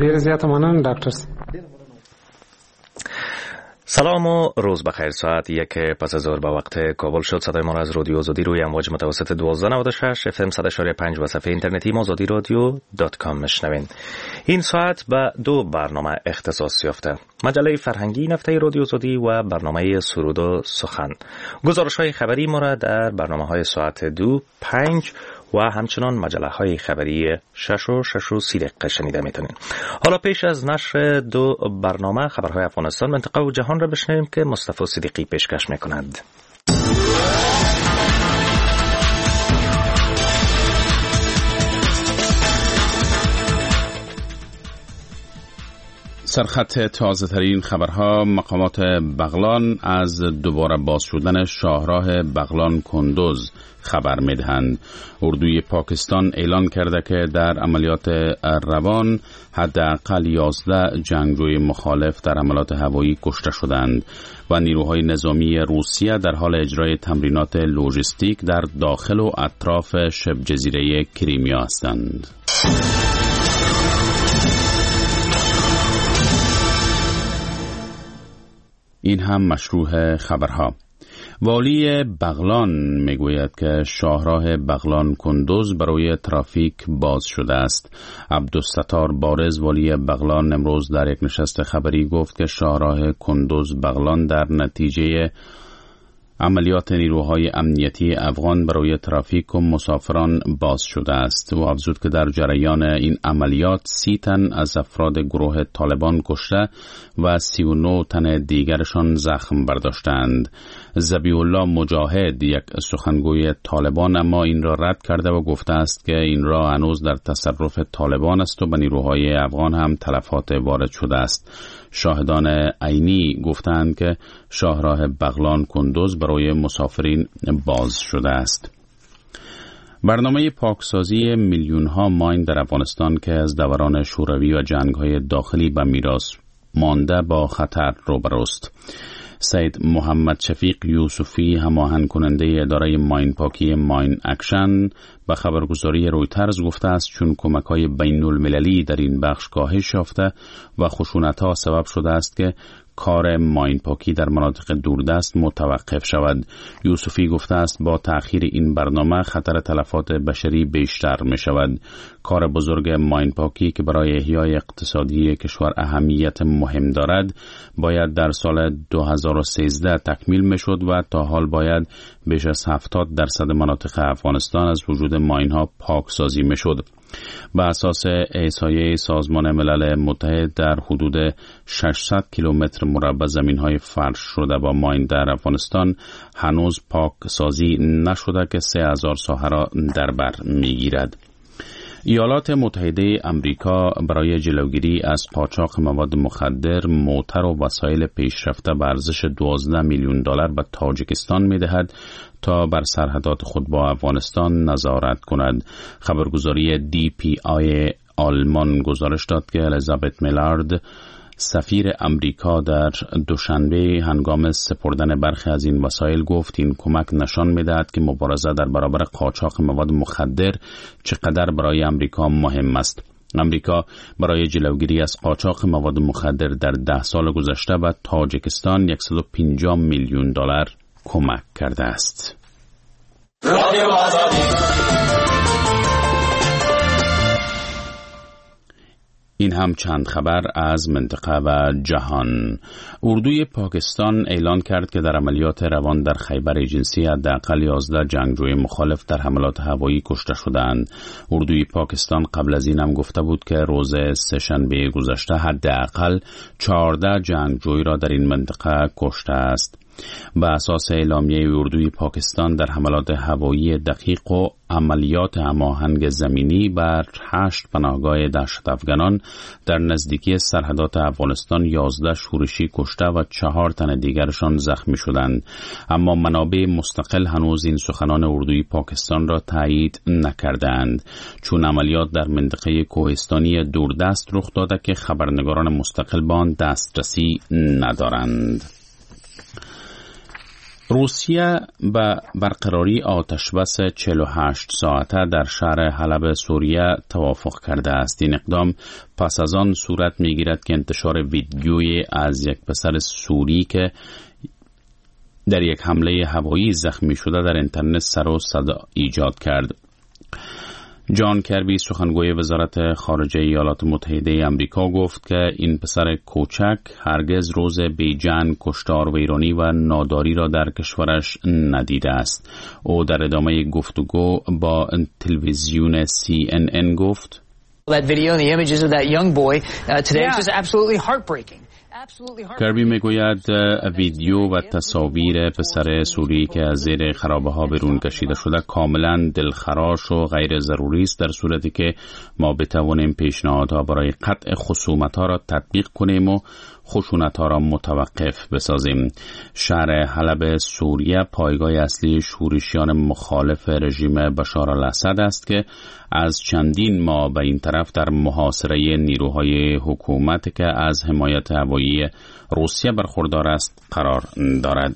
ډیر زیات ممنون ډاکټر. سلام و روز بخیر. ساعت 1 پس از ظهر به وقت کابل شد. صدای ما را از رادیو آزادی روی امواج متوسط 1296 FM 100.5 و صفحه اینترنتی azadiradio.com میشنوین. این ساعت به دو برنامه اختصاص یافته: مجله فرهنگی نفته رادیو آزادی و برنامه سرود و سخن. گزارش‌های خبری ما را در برنامه‌های ساعت 2، 5 و همچنان مجله‌های خبری 6 و 6:30 دقیقه شنیده میتونین. حالا پیش از نشر دو برنامه خبرهای افغانستان، منطقه و جهان را بشنویم که مصطفی صدیقی پیشکش میکند. سرخط تازه ترین خبرها: مقامات بغلان از دوباره باز شدن شاهراه بغلان کندوز خبر میدهند. اردوی پاکستان اعلان کرده که در عملیات روان حداقل 11 جنگجوی مخالف در عملیات هوایی کشته شدند و نیروهای نظامی روسیه در حال اجرای تمرینات لوجستیک در داخل و اطراف شبه جزیره کریمیا هستند. این هم مشروع خبرها. والی بغلان میگوید که شاهراه بغلان کندوز برای ترافیک باز شده است. عبدالستار بارز والی بغلان امروز در یک نشست خبری گفت که شاهراه کندوز بغلان در نتیجه عملیات نیروهای امنیتی افغان برای ترافیک و مسافران باز شده است و افزود که در جریان این عملیات 30 تن از افراد گروه طالبان کشته و 39 تن دیگرشان زخم برداشتند. ذبیح الله مجاهد، یک سخنگوی طالبان، اما این را رد کرده و گفته است که این را هنوز در تصرف طالبان است و به نیروهای افغان هم تلفات وارد شده است. شاهدان عینی گفتند که شاهراه بغلان کندوز برای مسافرین باز شده است. برنامه پاکسازی میلیون ها ماین در افغانستان که از دوران شوروی و جنگ‌های داخلی به میراث مانده با خطر روبروست. سید محمد شفیق یوسفی، هماهنگ کننده اداره ماین پاکی ماین اکشن، به خبرگزاری رویترز گفته است چون کمک‌های بین‌المللی در این بخش کاهش یافته و خشونت‌ها سبب شده است که کار ماین پاکی در مناطق دوردست متوقف شود. یوسفی گفته است با تأخیر این برنامه خطر تلفات بشری بیشتر می شود. کار بزرگ ماین پاکی که برای احیای اقتصادی کشور اهمیت مهم دارد باید در سال 2013 تکمیل می شد و تا حال باید بیش از 70% مناطق افغانستان از وجود ماین ها پاک سازی می شد. به اساس احصایه سازمان ملل متحد در حدود 600 کیلومتر مربع زمین‌های فرش شده با ماین در افغانستان هنوز پاک سازی نشده که 3000 ساحه را در بر می‌گیرد. ایالات متحده آمریکا برای جلوگیری از قاچاق مواد مخدر، موتر و وسایل پیشرفته به ارزش 12 میلیون دلار به تاجیکستان می‌دهد تا بر سرحدات خود با افغانستان نظارت کند. خبرگزاری DPI آلمان گزارش داد که الیزابت میلارد، سفیر امریکا، در دوشنبه هنگام سپردن برخی از این وسایل گفت این کمک نشان می‌دهد که مبارزه در برابر قاچاق مواد مخدر چقدر برای امریکا مهم است. امریکا برای جلوگیری از قاچاق مواد مخدر در 10 سال گذشته به تاجیکستان 150 میلیون دلار کمک کرده است. این هم چند خبر از منطقه و جهان. اردوی پاکستان اعلان کرد که در عملیات روان در خیبر جنسی حداقل 11 جنگجوی مخالف در حملات هوایی کشته شدند. اردوی پاکستان قبل از این هم گفته بود که روز سه‌شنبه گذشته حداقل 14 جنگجوی را در این منطقه کشته است. به اساس اعلامیه اردوی پاکستان در حملات هوایی دقیق و عملیات هماهنگ زمینی بر 8 پناهگاه دهشت افغانان در نزدیکی سرحدات افغانستان 11 شورشی کشته و 4 تن دیگرشان زخمی شدند. اما منابع مستقل هنوز این سخنان اردوی پاکستان را تایید نکردند، چون عملیات در منطقه کوهستانی دوردست رخ داده که خبرنگاران مستقل به آن دسترسی ندارند. روسیه به برقراری آتشبس 48 ساعته در شهر حلب سوریه توافق کرده است. این اقدام پس از آن صورت می‌گیرد که انتشار ویدیویی از یک پسر سوری که در یک حمله هوایی زخمی شده در اینترنت سر و صدا ایجاد کرد. جان کربی سخنگوی وزارت خارجه ایالات متحده آمریکا گفت که این پسر کوچک هرگز روز بیجان کشتار ویرانی و ناداری را در کشورش ندیده است. او در ادامه گفتگو با تلویزیون CNN گفت That video and the images of that young boy today is just absolutely heartbreaking. کربی میگوید ویدیو و تصاویر پسر سوری که از زیر خرابه ها بیرون کشیده شده کاملا دلخراش و غیر ضروری است، در صورتی که ما بتوانیم پیشنهادها برای قطع خصومت ها را تطبیق کنیم و خشونت ها را متوقف بسازیم. شهر حلب سوریه پایگاه اصلی شورشیان مخالف رژیم بشار الاسد است که از چندین ماه به این طرف در محاصره نیروهای حکومت که از حمایت هوایی روسیه برخوردار است قرار دارد.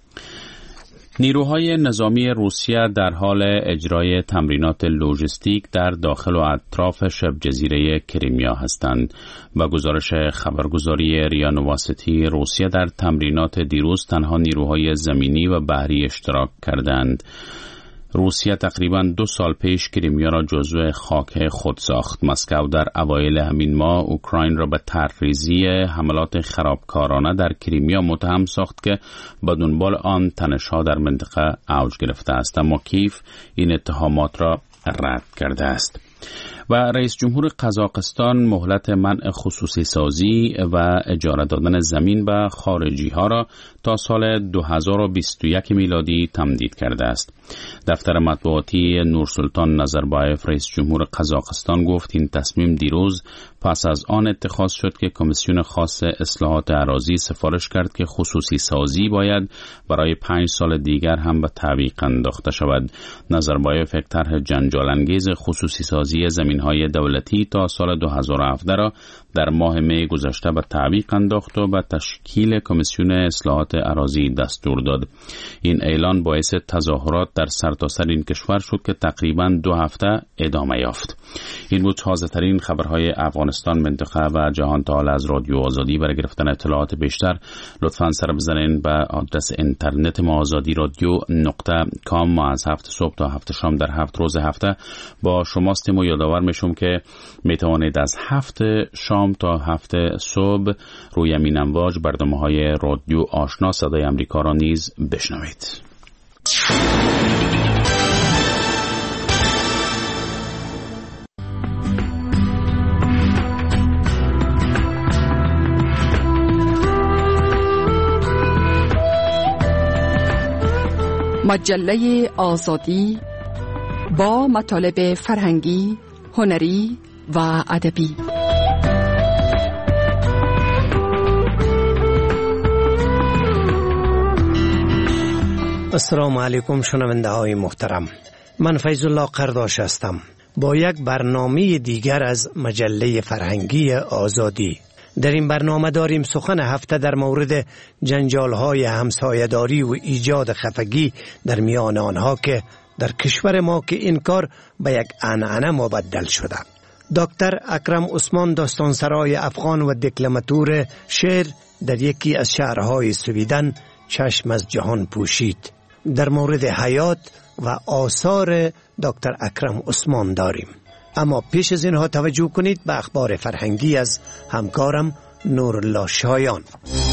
نیروهای نظامی روسیه در حال اجرای تمرینات لوجستیک در داخل و اطراف شبه جزیره کریمیا هستند. با گزارش خبرگزاری ریا نواستی، روسیه در تمرینات دیروز تنها نیروهای زمینی و بحری اشتراک کردند. روسیه تقریباً 2 سال پیش کریمیا را جزو خاک خود ساخت. مسکو در اوایل همین ماه اوکراین را به طرح‌ریزی حملات خرابکارانه در کریمیا متهم ساخت که به دنبال آن تنش‌ها در منطقه اوج گرفته است، اما کیف این اتهامات را رد کرده است. و رئیس جمهور قزاقستان مهلت منع خصوصی سازی و اجاره دادن زمین به خارجی ها را تا سال 2021 میلادی تمدید کرده است. دفتر مطبوعاتی نورسلطان نظربایف رئیس جمهور قزاقستان گفت این تصمیم دیروز پس از آن اتخاذ شد که کمیسیون خاص اصلاحات اراضی سفارش کرد که خصوصی سازی باید برای 5 سال دیگر هم به تعویق انداخته شود. نظربایف یک طرح جنجال انگیز خصوصی سازی زمین‌های دولتی تا سال 2017 را در ماه می گذشته به تعویق انداخت و به تشکیل کمیسیون اصلاحات اراضی دستور داد. این اعلان باعث تظاهرات در سرتاسر این کشور شد که تقریباً 2 هفته ادامه یافت. این بود تازه‌ترین خبرهای افغانستان، منطقه و جهان. تا حالا از رادیو آزادی برای گرفتن اطلاعات بیشتر لطفاً سر بزنین به آدرس اینترنت ما azadi.com. ما از 7 صبح تا 7 شام در 7 روز هفته با شماستیم و یادآور میشم که میتوانید از 7 شام تا 7 صبح روی امین امواج برنامه‌های رادیو آشنا صدای امریکا را نیز بشنوید. مجله آزادی با مطالب فرهنگی، هنری و ادبی. السلام علیکم شنونده های محترم، من فیض الله قرداش هستم با یک برنامه دیگر از مجله فرهنگی آزادی. در این برنامه داریم سخن هفته در مورد جنجال‌های همسایه‌داری و ایجاد خفگی در میان آنها که در کشور ما که این کار به یک عنعنه مبدل شده. دکتر اکرم عثمان داستانسرای افغان و دکلماتور شعر در یکی از شهرهای سویدن چشم از جهان پوشید. در مورد حیات و آثار دکتر اکرم عثمان داریم، اما پیش از اینها توجه کنید به اخبار فرهنگی از همکارم نورالله شایان.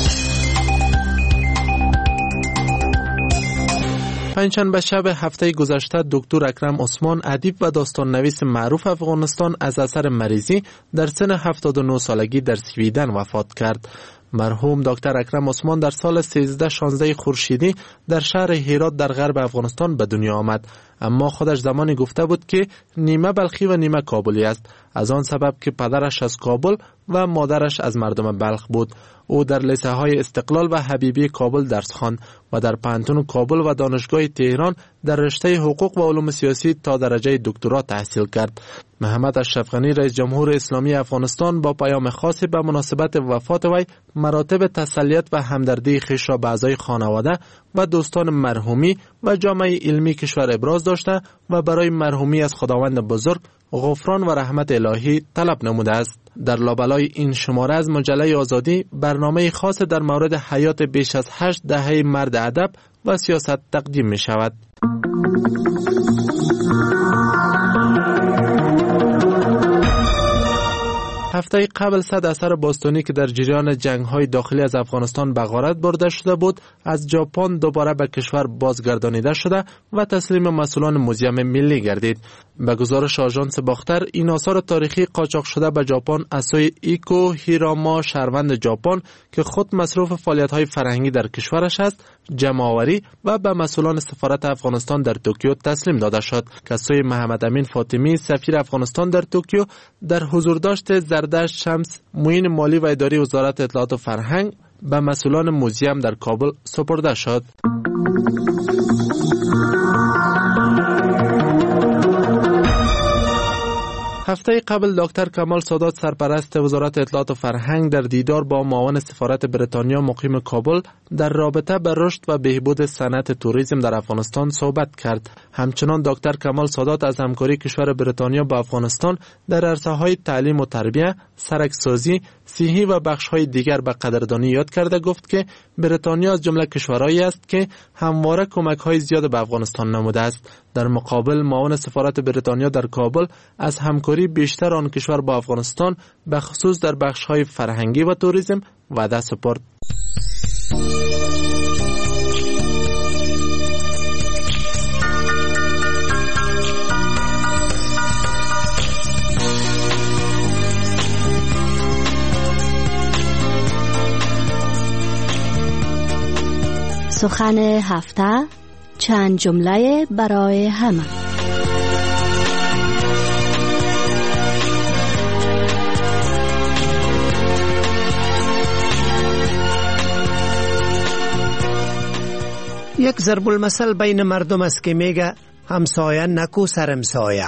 پنجشنبه شب هفته گذشته دکتر اکرم عثمان، ادیب و داستان نویس معروف افغانستان، از اثر مریضی در سن 79 سالگی در سویدن وفات کرد. مرحوم دکتر اکرم عثمان در سال 1316 خورشیدی در شهر هرات در غرب افغانستان به دنیا آمد، اما خودش زمانی گفته بود که نیمه بلخی و نیمه کابلی است. از آن سبب که پدرش از کابل و مادرش از مردم بلخ بود. او در لیسه های استقلال و حبیبی کابل درس خواند و در پانتون کابل و دانشگاه تهران در رشته حقوق و علوم سیاسی تا درجه دکترا تحصیل کرد. محمد اشرف غنی رئیس جمهور اسلامی افغانستان با پیام خاصی به مناسبت وفات وی مراتب تسلیت و همدردی خویش را به اعضای خانواده و دوستان مرحومی و جامعه علمی کشور ابراز داشته و برای مرحومی از خداوند بزرگ غفران و رحمت الهی طلب نموده است. در لابلای این شماره از مجله آزادی برنامه خاص در مورد حیات بیش از 8 دهه مرد ادب و سیاست تقدیم می شود. هفته قبل 100 اثر باستانی که در جریان جنگ‌های داخلی از افغانستان به غارت برده شده بود از ژاپن دوباره به کشور بازگردانیده شده و تسلیم مسئولان موزیم ملی گردید. به گزارش آژانس باختر این آثار تاریخی قاچاق شده به ژاپن از سوی ایکو هیراما شهروند ژاپن که خود مصروف فعالیت‌های فرهنگی در کشورش است جمع‌آوری و به مسئولان سفارت افغانستان در توکیو تسلیم داده شد که از سوی محمد امین فاطمی سفیر افغانستان در توکیو در حضورداشت زردشت شمس معین مالی و اداری وزارت اطلاعات و فرهنگ به مسئولان موزیم در کابل سپرده شد. هفته قبل دکتر کمال سادات سرپرست وزارت اطلاعات و فرهنگ در دیدار با معاون سفارت بریتانیا مقیم کابل در رابطه با رشد و بهبود صنعت توریسم در افغانستان صحبت کرد. همچنان دکتر کمال سادات از همکاری کشور بریتانیا با افغانستان در عرصه‌های تعلیم و تربیت، سرک‌سازی، صحی و بخش‌های دیگر به قدردانی یاد کرده گفت که بریتانیا از جمله کشورهایی است که همواره کمک‌های زیاد به افغانستان نموده است. در مقابل معاون سفارت بریتانیا در کابل از همکاری بیشتر آن کشور با افغانستان به خصوص در بخش‌های فرهنگی و توریسم وعده سپرد. سخن هفته چند جمله برای همه. یک ضرب المثل بین مردم است که میگه همسایه نکو سرمسایه.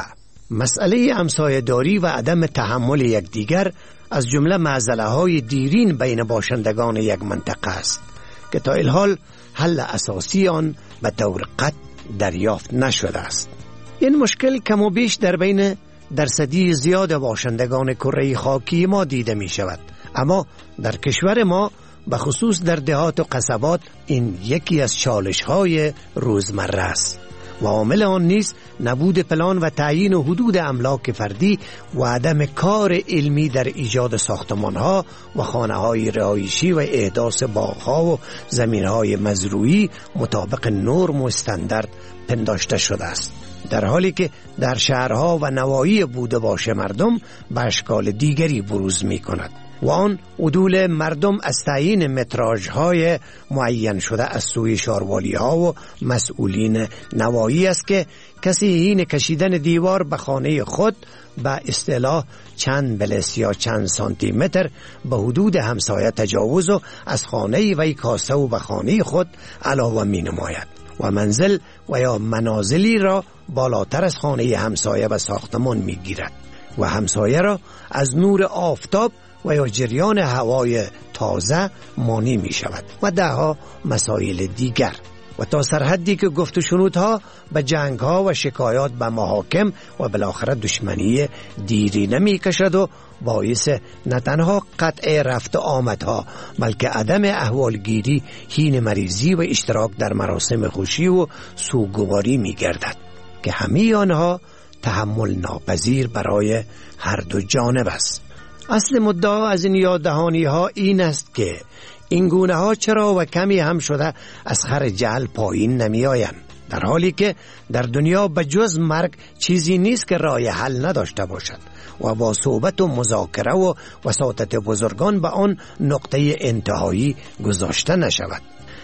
مسئله همسایه داری و عدم تحمل یکدیگر از جمله معضله های دیرین بین باشندگان یک منطقه است که تا الحال حل اساسی آن به طور قطع دریافت نشده است. این مشکل کم و بیش در بین درصدی زیاد باشندگان کره خاکی ما دیده می شود، اما در کشور ما به خصوص در دهات و قصبات این یکی از چالش های روزمره است و عامل آن نیز نبود پلان و تعیین و حدود املاک فردی و عدم کار علمی در ایجاد ساختمان ها و خانه های رهایشی و احداث باغ ها و زمین های مزروعی مطابق نرم و استاندارد پنداشته شده است، در حالی که در شهرها و نواحی بوده باشه مردم به اشکال دیگری بروز می کند و آن عدول مردم از تعیین متراژهای معین شده از سوی شاروالی ها و مسئولین نواحی است که کسی حین کشیدن دیوار به خانه خود به اصطلاح چند بلس یا چند سانتی متر به حدود همسایه تجاوز و از خانه وی کاسته و به خانه خود علاوه می نماید و منزل و یا منازلی را بالاتر از خانه همسایه و ساختمان می گیرد و همسایه را از نور آفتاب و یا جریان هوای تازه مانی می شود و دهها مسائل دیگر و تا سرحدی که گفت و شنودها به جنگ ها و شکایات به محاکم و بالاخره دشمنی دیری نمی کشد و باعث نه تنها قطع رفت آمدها بلکه عدم احوالگیری حین مریضی و اشتراک در مراسم خوشی و سوگواری می گردد که همه آنها تحمل ناپذیر برای هر دو جانب است. اصل مدعا از این یاددهانی ها این است که این گونه ها چرا و کمی هم شده از خر جهل پایین نمی آیند، در حالی که در دنیا بجز مرگ چیزی نیست که راه حل نداشته باشد و با صحبت و مذاکره و وساطت بزرگان به آن نقطه انتهایی گذاشته نشود.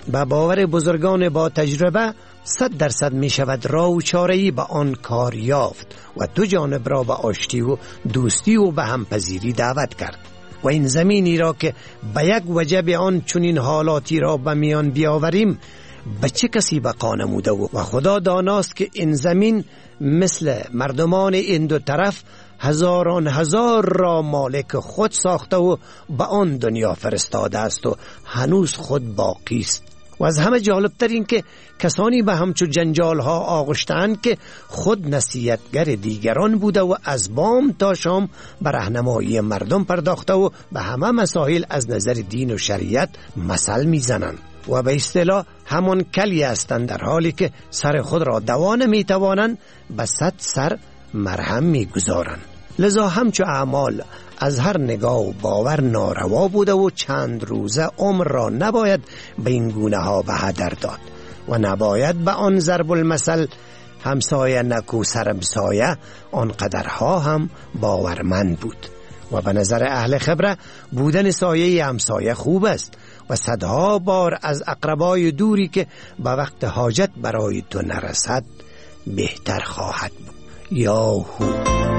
به باور بزرگان با تجربه 100% می شود راه و چاره‌ای به آن کار یافت و دو جانب را به آشتی و دوستی و به همپذیری دعوت کرد و این زمینی را که به یک وجه به آن چنین حالاتی را به میان بیاوریم به چه کسی بقا نموده و خدا داناست که این زمین مثل مردمان این دو طرف هزاران هزار را مالک خود ساخته و به آن دنیا فرستاده است و هنوز خود باقی است. و از همه جالبتر این که کسانی به همچو جنجال ها آغشتند که خود نصیحتگر دیگران بوده و از بام تا شام به راهنمایی مردم پرداخته و به همه مسائل از نظر دین و شریعت مثل میزنند و به اصطلاح همان کلی هستند، در حالی که سر خود را دوا نمیتوانند به 100 سر مرهم میگذارند. لذا همچو اعمال از هر نگاه و باور ناروا بوده و چند روزه عمر را نباید به این گونه ها به هدر داد و نباید به آن ضرب المثل همسایه نکو سرمسایه آنقدرها هم باورمند بود. و به نظر اهل خبره بودن سایه همسایه خوب است و صدها بار از اقربای دوری که به وقت حاجت برای تو نرسد بهتر خواهد بود. یاهو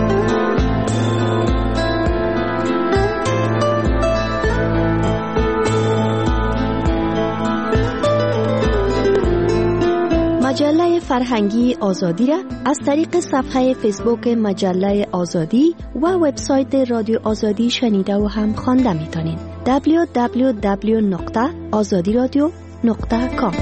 مجله فرهنگی آزادی را از طریق صفحه فیسبوک مجله آزادی و وبسایت رادیو آزادی شنیده و هم خوانده میتونید. www.azadiradio.com.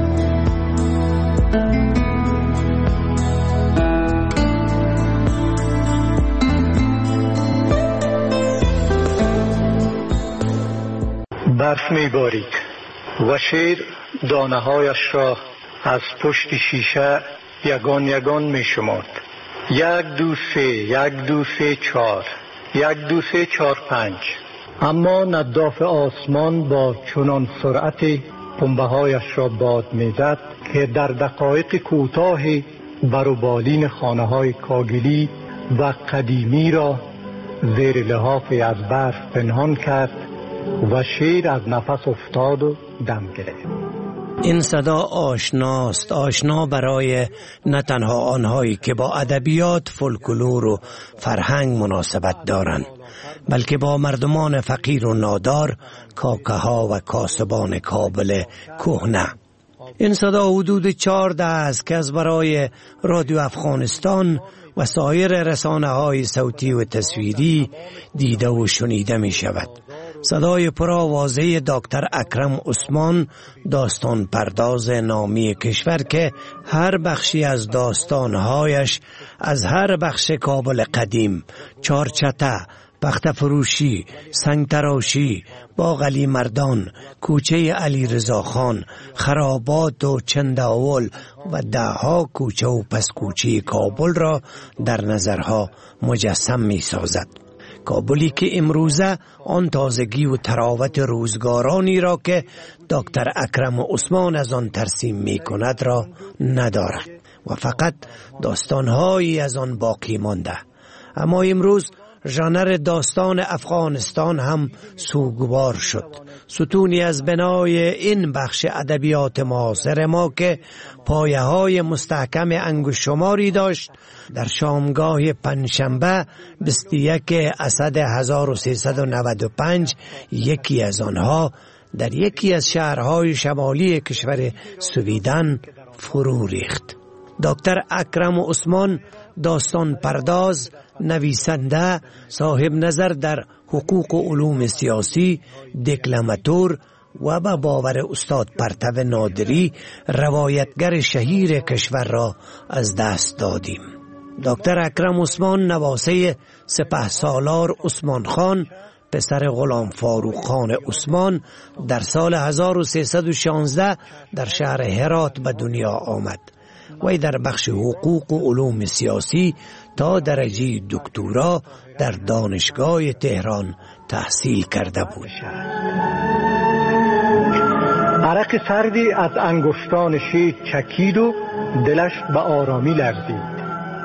برف میبارید و شیر دانه هایش را از پشت شیشه یگان یگان می شمرد. 1 2 3 1 2 3 4 1 2 3 4 5. اما نداف آسمان با چنان سرعت پنبه هایش را باد میزد که در دقایق کوتاه بروبالین خانه های کاگلی و قدیمی را زیر لحافی از برف پنهان کرد و شیر از نفس افتاد و دم گرفت. این صدا آشناست، آشنا برای نه تنها آنهایی که با ادبیات، فولکلور و فرهنگ مناسبت دارند، بلکه با مردمان فقیر و نادار، کاکه ها و کاسبان کابل کهنه. این صدا حدود 14 است که از برای رادیو افغانستان و سایر رسانه های صوتی و تصویری دیده و شنیده می شود. صدای پرآوازه دکتر اکرم عثمان، داستان پرداز نامی کشور که هر بخشی از داستانهایش از هر بخش کابل قدیم، چارچته، پخت فروشی، سنگ تراشی، باغ علی مردان، کوچه علی رضا خان، خرابات و چنداول و دهها کوچه و پس کوچه کابل را در نظرها مجسم می سازد. کابلی که امروزه آن تازگی و تراوت روزگارانی را که دکتر اکرم عثمان از آن ترسیم می کند را ندارد و فقط داستانهایی از آن باقی مانده. اما امروز ژانر داستان افغانستان هم سوگوار شد. ستونی از بنای این بخش ادبیات معاصر ما که پایه های مستحکم انگشت شماری داشت، در شامگاه پنجشنبه 21 اسد 1395 یکی از آنها در یکی از شهرهای شمالی کشور سویدن فرو ریخت. دکتر اکرم عثمان، داستان پرداز، نویسنده، صاحب نظر در حقوق و علوم سیاسی، دکلماتور و به باور استاد پرتو نادری روایتگر شهیر کشور را از دست دادیم. دکتر اکرم عثمان نواسه سپهسالار عثمان خان، پسر غلام فاروق خان عثمان، در سال 1316 در شهر هرات به دنیا آمد. وی در بخش حقوق و علوم سیاسی تا درجه دکترا در دانشگاه تهران تحصیل کرده بود. عرق سردی از انگشتان شیر چکید و دلش به آرامی لرزید.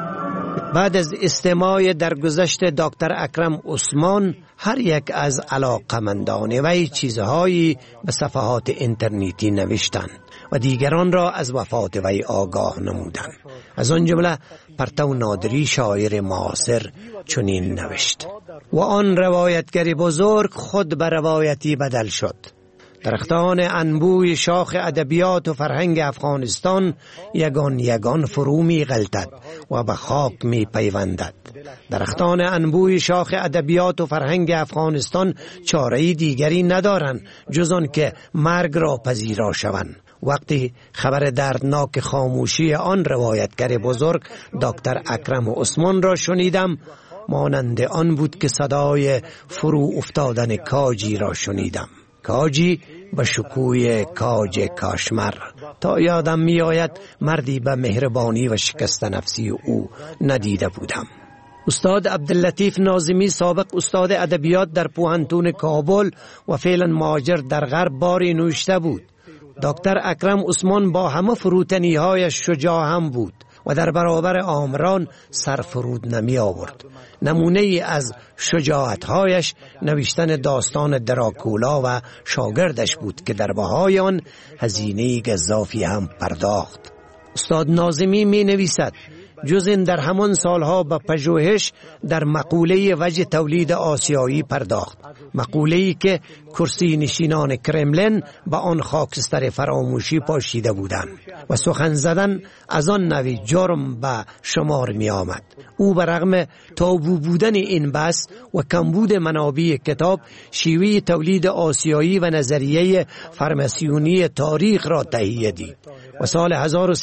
بعد از استماع درگذشت دکتر اکرم عثمان، هر یک از علاقمندان وی چیزهایی به صفحات اینترنتی نوشتند و دیگران را از وفات وی آگاه نمودند. از آن جمله پرتو نادری شاعر معاصر چنین نوشت: و آن روایتگر بزرگ خود به روایتی بدل شد. درختان انبوی شاخ ادبیات و فرهنگ افغانستان یگان یگان فرو می غلطد و به خاک می پیوندد. درختان انبوی شاخ ادبیات و فرهنگ افغانستان چاره‌ای دیگری ندارند جز آن که مرگ را پذیرا شوند. وقتی خبر دردناک خاموشی آن روایتگر بزرگ دکتر اکرم عثمان را شنیدم، مانند آن بود که صدای فرو افتادن کاجی را شنیدم. کاجی به شکوی کاج کاشمر. تا یادم می آید مردی به مهربانی و شکست نفسی او ندیده بودم. استاد عبداللطیف ناظمی، سابق استاد ادبیات در پوهنتون کابل و فعلا مهاجر در غرب، باری نوشته بود: دکتر اکرم عثمان با همه فروتنی‌هایش شجاع هم بود و در برابر آمران سر فرود نمی آورد. نمونه از شجاعت‌هایش نوشتن داستان دراکولا و شاگردش بود که در بهای آن هزینه گزافی هم پرداخت. استاد ناظمی می نویسد: جز این در همان سالها به پژوهش در مقوله وجه تولید آسیایی پرداخت، مقوله‌ای که کرسی نشینان کرملین به آن خاکستر فراموشی پاشیده بودند و سخن زدن از آن نوع جرم به شمار می آمد. او برغم تابو بودن این بحث و کمبود منابع کتاب، شیوه تولید آسیایی و نظریه فرماسیونی تاریخ را تهیه دید و سال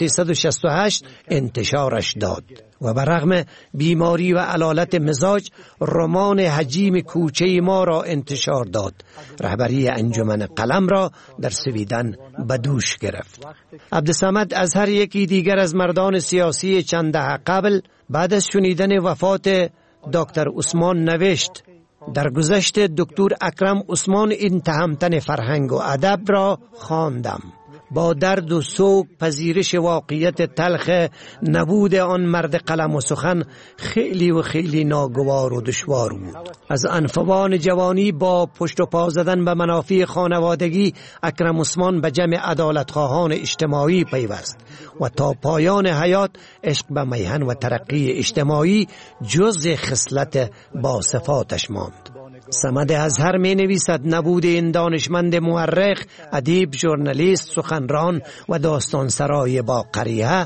1368 انتشارش داد و برغم بیماری و علالت مزاج رمان حجیم کوچه ما را انتشار داد. رهبری انجمن قلم را در سویدن به دوش گرفت. عبدالصمد از هر یکی دیگر از مردان سیاسی چند دهه قبل بعد از شنیدن وفات دکتر عثمان نوشت: در گذشت دکتر اکرم عثمان این تهمتن فرهنگ و ادب را خواندم. با درد و سوگ پذیرش واقعیت تلخ نبود آن مرد قلم و سخن خیلی ناگوار و دشوار بود. از انفوان جوانی با پشت و پا زدن به منافع خانوادگی، اکرم عثمان به جمع عدالتخواهان اجتماعی پیوست و تا پایان حیات عشق به میهن و ترقی اجتماعی جز خصلت با صفاتش ماند. صمد ازهر می نویسد: نبود این دانشمند مورخ، ادیب، ژورنالیست، سخنران و داستانسرای با قریحه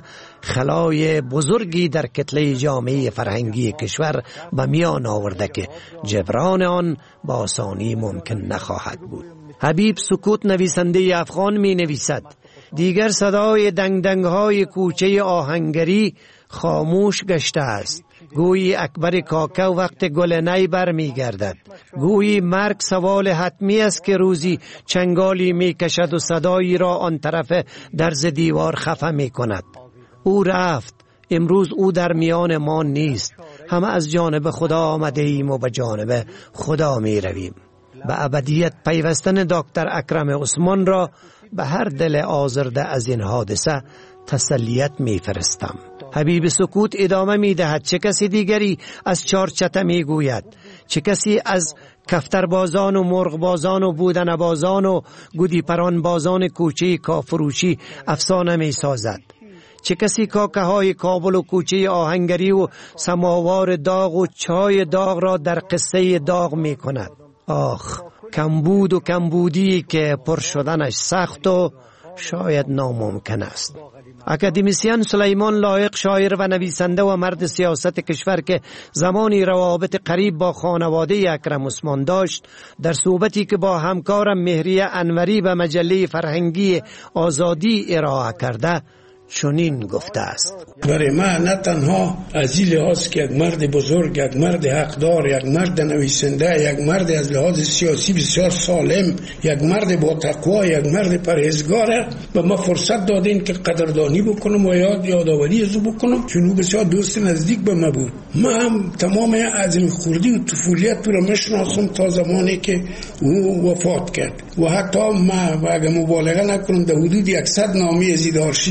خلای بزرگی در کتله جامعه فرهنگی کشور به میان آورده که جبران آن با آسانی ممکن نخواهد بود. حبیب سکوت نویسنده افغان می نویسد: دیگر صدای دنگ های کوچه آهنگری خاموش گشته است. گویی اکبر کاکا وقت گل نی بر می گردد. گویی مرگ سوال حتمی است که روزی چنگالی می کشد و صدایی را آن طرف درز دیوار خفه می کند. او رفت، امروز او در میان ما نیست. همه از جانب خدا آمده ایم و به جانب خدا می رویم. به ابدیت پیوستن دکتر اکرم عثمان را به هر دل آزرده از این حادثه تسلیت می فرستم. حبیب سکوت ادامه می دهد: چه کسی دیگری از چارچته می گوید؟ چه کسی از کفتربازان و مرغبازان و بودنبازان و گودیپرانبازان کوچه کافروشی افسانه می سازد؟ چه کسی کاکه های کابل و کوچه آهنگری و سماوار داغ و چای داغ را در قصه داغ می کند؟ آخ، کمبود و کمبودی که پر شدنش سخت و شاید ناممکن است. اکادمیسیان سلیمان لایق، شاعر و نویسنده و مرد سیاست کشور که زمانی روابط قریب با خانواده اکرم عثمان داشت، در صحبتی که با همکارم مهریه انوری به مجله فرهنگی آزادی ارائه کرده چنین گفته است: برای من نه تنها از این لحاظ که یک مرد بزرگ، یک مرد حقدار، یک مرد نویسنده، یک مرد از لحاظ سیاسی بسیار سالم، یک مرد با تقوا، یک مرد پرهیزگار، به ما فرصت دادین که قدردانی بکنم و یادآوری از او بکنم، چون او بسیار دوست نزدیک به ما بود. من هم تمام از این خردی و طفولیت رو میشناسم تا زمانی که او وفات کرد و حتی ما اگه مبالغه نکنم در حدود 100 نامه از این آرشیف من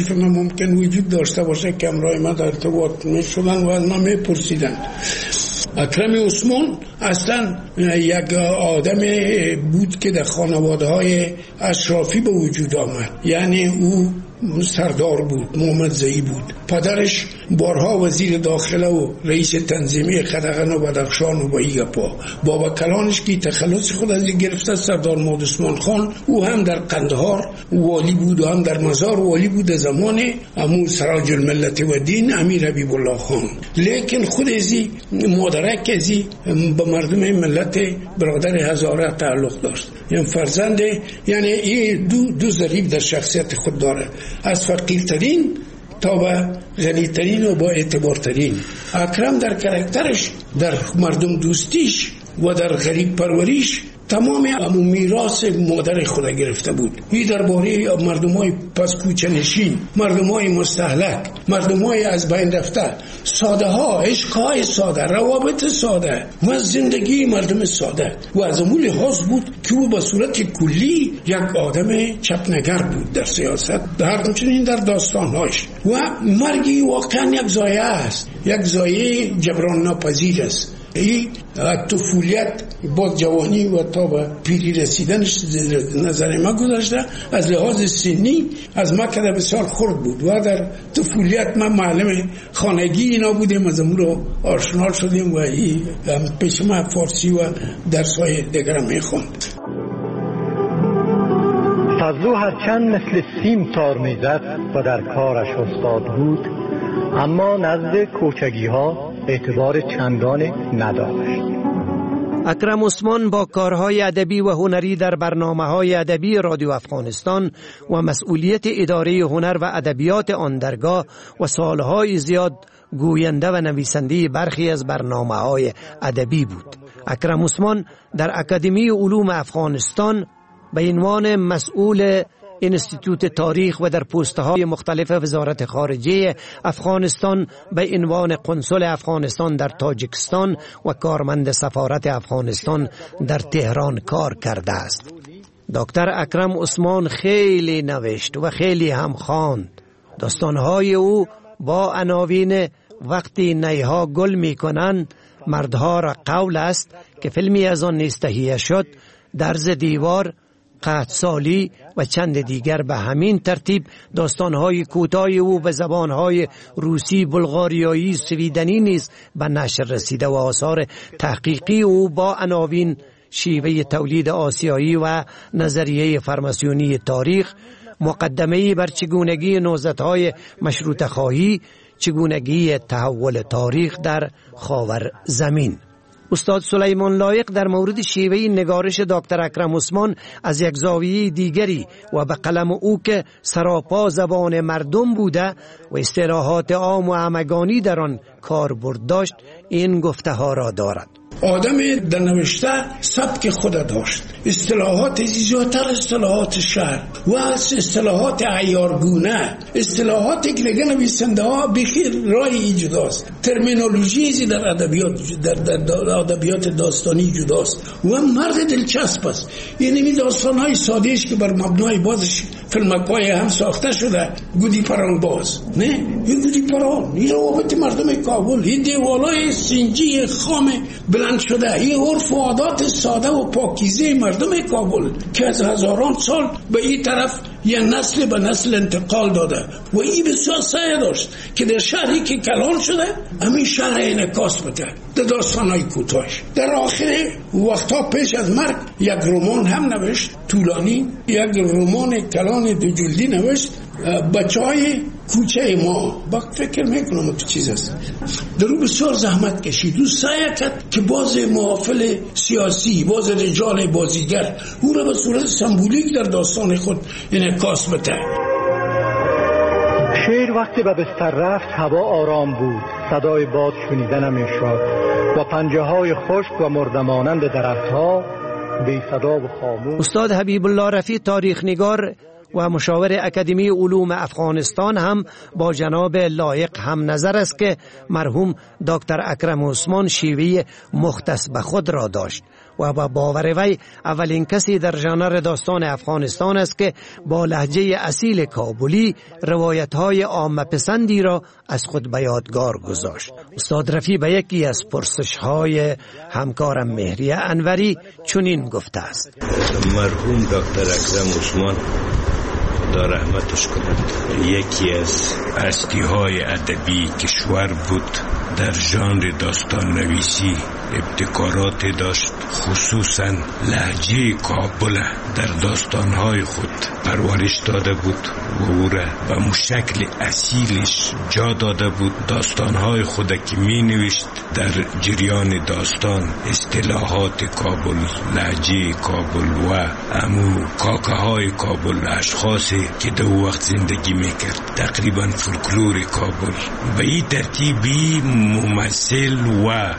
ممکن وجود داشته باشه که همراه ما در ارتباط می شدن و از ما می پرسیدن. اکرم عثمان اصلا یک آدم بود که در خانواده های اشرافی به وجود آمد، یعنی او سردار بود، محمد زئی بود. پدرش بارها وزیر داخله و رئیس تنظیمی قدغن و بدخشان و بایگپا. بابا کلانش که تخلص خود از گرفته سردار محمد عثمان خان، او هم در قندهار والی بود و هم در مزار والی بود زمان امو سراج الملت و دین امیر حبیب الله خان. لیکن خود ازی مادرک ازی به مردم ملت برادر هزاره تعلق داشت، یعنی فرزند، یعنی این دو ضریب در شخصیت خود داره، از فقیرترین تا به غنیترین و با اعتبارترین. اکرم در کاراکترش، در مردم دوستیش و در غریب پروریش تمام امو میراث مادر خود گرفته بود. این درباره مردمای پس کوچه نشین، مردمای مستهلک، مردمای از بین رفته، ساده ها، عشقهای ساده، روابط ساده و زندگی مردم ساده و از امو لحاظ بود که او به صورت کلی یک آدم چپنگر بود در سیاست، در همچنین در داستانهاش. و مرگی واقعا یک زایه است، یک زایه جبران ناپذیر است. این طفولیت با جوانی و تا به پیری رسیدنش نظر ما گذاشته، از لحاظ سنی از ما که بسیار خرد بود و در طفولیت ما معلم خانگی اینا بودیم، از امون رو آشنا شدیم و این پیش ما فارسی و درسای دیگر هم میخوند. فضلو هرچند مثل سیم تار میزد و در کارش استاد بود، اما نزد کوچگی ها اعتبار چندانی نداشت. اکرم عثمان با کارهای ادبی و هنری در برنامه‌های ادبی رادیو افغانستان و مسئولیت اداره هنر و ادبیات آن درگاه و سالهای زیاد گوینده و نویسنده برخی از برنامه‌های ادبی بود. اکرم عثمان در اکادمی علوم افغانستان به عنوان مسئول انستیتوت تاریخ و در پست‌های مختلف وزارت خارجه افغانستان به عنوان قنصل افغانستان در تاجیکستان و کارمند سفارت افغانستان در تهران کار کرده است. دکتر اکرم عثمان خیلی نوشت و خیلی هم خواند. داستان‌های او با عناوین وقتی نیها گل می‌کنند، مردها را قول است که فیلمی از آن نیز تهیه شد، درز دیوار، قحطسالی و چند دیگر به همین ترتیب داستانهای کوتاه او به زبانهای روسی، بلغاریایی، سویدنی نیز به نشر رسیده و آثار تحقیقی او با عناوین شیوه تولید آسیایی و نظریه فرماسیونی تاریخ، مقدمه‌ای بر چگونگی نهضت‌های مشروطه خواهی، چگونگی تحول تاریخ در خاور زمین. استاد سلیمان لایق در مورد شیوه نگارش دکتر اکرم عثمان از یک زاویه دیگری و به قلم او که سراپا زبان مردم بوده و اصطلاحات عام و همگانی در آن کاربرد داشت، این گفته ها را دارد. آدم در نوشته سبک خود داشت، اصطلاحات زیادتر اصطلاحات شهر و اصطلاحات عیارگونه، اصطلاحاتی که دیگه نویسنده ها بخیر رای جداست، ترمینولوژی در ادبیات داستانی جداست و مرد دلچسب است. یعنی داستان های ساده است که بر مبنای بازش فیلم‌های هم ساخته شده. گودی پران باز، نه این گودی پران، این روابط مردم کابل، این دیوالای سنجی خام بلند شده، این عرف و عادات ساده و پاکیزه مردم کابل که از هزاران سال به این طرف یه نسل به نسل انتقال داده و این بسیار سعی داشت که در شهری که کلان شده همین شهر انعکاس بده در داستانهای کوتاهش. در آخر وقتا پیش از مرگ یک رمان هم نوشت طولانی، یک رمان کلان دو جلدی نوشت، بچهای کوچه ما. با فکر میکنم تو چیز است درو بسیار زحمت کشید و سعی کرد که باز محافل سیاسی، باز رجال بازیگر او را به صورت سمبولیک در داستان خود انعکاس بده. شعر وقتی به بستر رفت هوا آرام بود، صدای باد شنیده نمیشد و پنجه های خشک و مردمانند درختها بی صدا و خاموش. استاد حبیب الله رفیع تاریخ نگار و مشاور اکادمی علوم افغانستان هم با جناب لایق هم نظر است که مرحوم دکتر اکرم عثمان شیوه مختص به خود را داشت و با باور وی اولین کسی در ژانر داستان افغانستان است که با لهجه اصیل کابلی روایت‌های عامه پسندی را از خود به یادگار گذاشت. استاد رفیع به یکی از پرسش‌های همکارم مهریه انوری چنین گفته است: مرحوم دکتر اکرم عثمان خدا رحمتش کند یکی از هستی‌های ادبی کشور بود. در ژانر داستان نویسی ابتکارات داشت، خصوصا لهجه کابل در داستانهای خود پرورش داده بود و او را به مشکل اصیلش جا داده بود. داستانهای خود که می نوشت در جریان داستان اصطلاحات کابل، لهجه کابل و امو کاکه های کابل، اشخاصی که در وقت زندگی میکرد، تقریبا فولکلور کابل به این ترتیبی ممثل و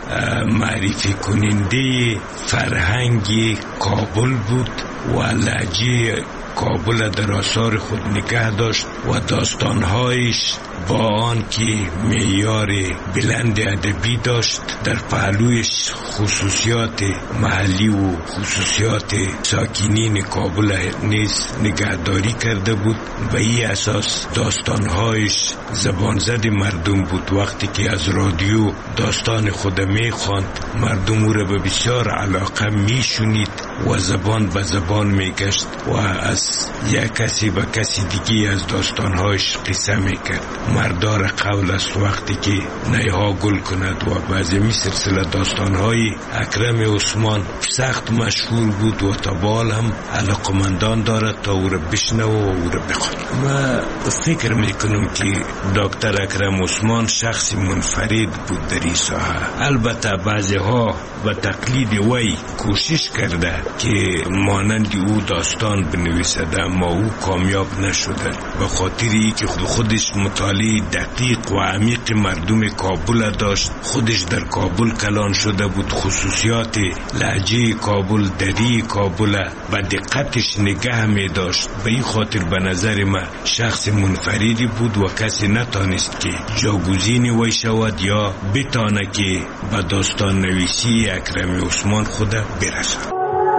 معرفی کننده فرهنگ کابل بود و لهجه کابل در آثار خود نگه داشت و داستانهایش با آن که معیار بلند ادبی داشت در پهلویش خصوصیات محلی و خصوصیات ساکنین کابل نیز نگهداری کرده بود. به این اساس داستانهایش زبان زد مردم بود. وقتی که از رادیو داستان خود میخواند مردم او را به بسیار علاقه میشنید و زبان به زبان میگشت و از یک کسی به کسی دیگه از داستانهایش قصه میکرد. مردار قول است وقتی که نیها گل کند و بعضی می سلسله داستانهای اکرم عثمان سخت مشهور بود و تا بال هم علاقمندان دارد تا او را بشنو و او را بخواد. ما فکر میکنم که دکتر اکرم عثمان شخص منفرد بود در این ساحه. البته بعضی ها به تقلید وی کوشش کرده که مانند او داستان بنویسد، اما او کامیاب نشده به خاطری که خودش مطالعه دقیق و عمیق مردم کابل داشت. خودش در کابل کلان شده بود، خصوصیات لهجه کابل، دری کابل به دقتش نگه می داشت. به این خاطر به نظر من شخص منفردی بود و کسی نتانست که جاگزین وی شود یا بتانه که به داستان نویسی اکرم عثمان خود برسد.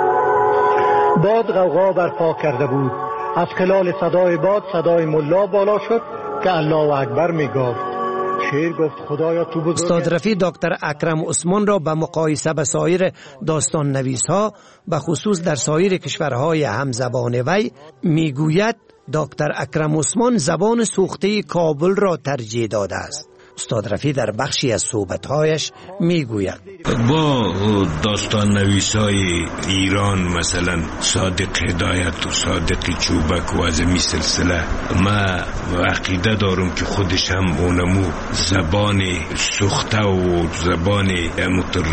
باد غوغا برپا کرده بود. از خلال صدای باد صدای ملا بالا شد که الله اکبر میگفت. شعر گفت خدایا تو بزرگ. استاد رفیع دکتر اکرم عثمان را به مقایسه به سایر داستان نویس ها به خصوص در سایر کشورهای همزبان وی میگوید دکتر اکرم عثمان زبان سوخته کابل را ترجیح داده است. استاد رفیع در بخشی از صحبت‌هایش میگوید: با داستان نویسای ایران مثلا صادق هدایت و صادق چوبک و از این سلسله ما عقیده دارم که خودش هم اونمو زبان سوخته و زبان متر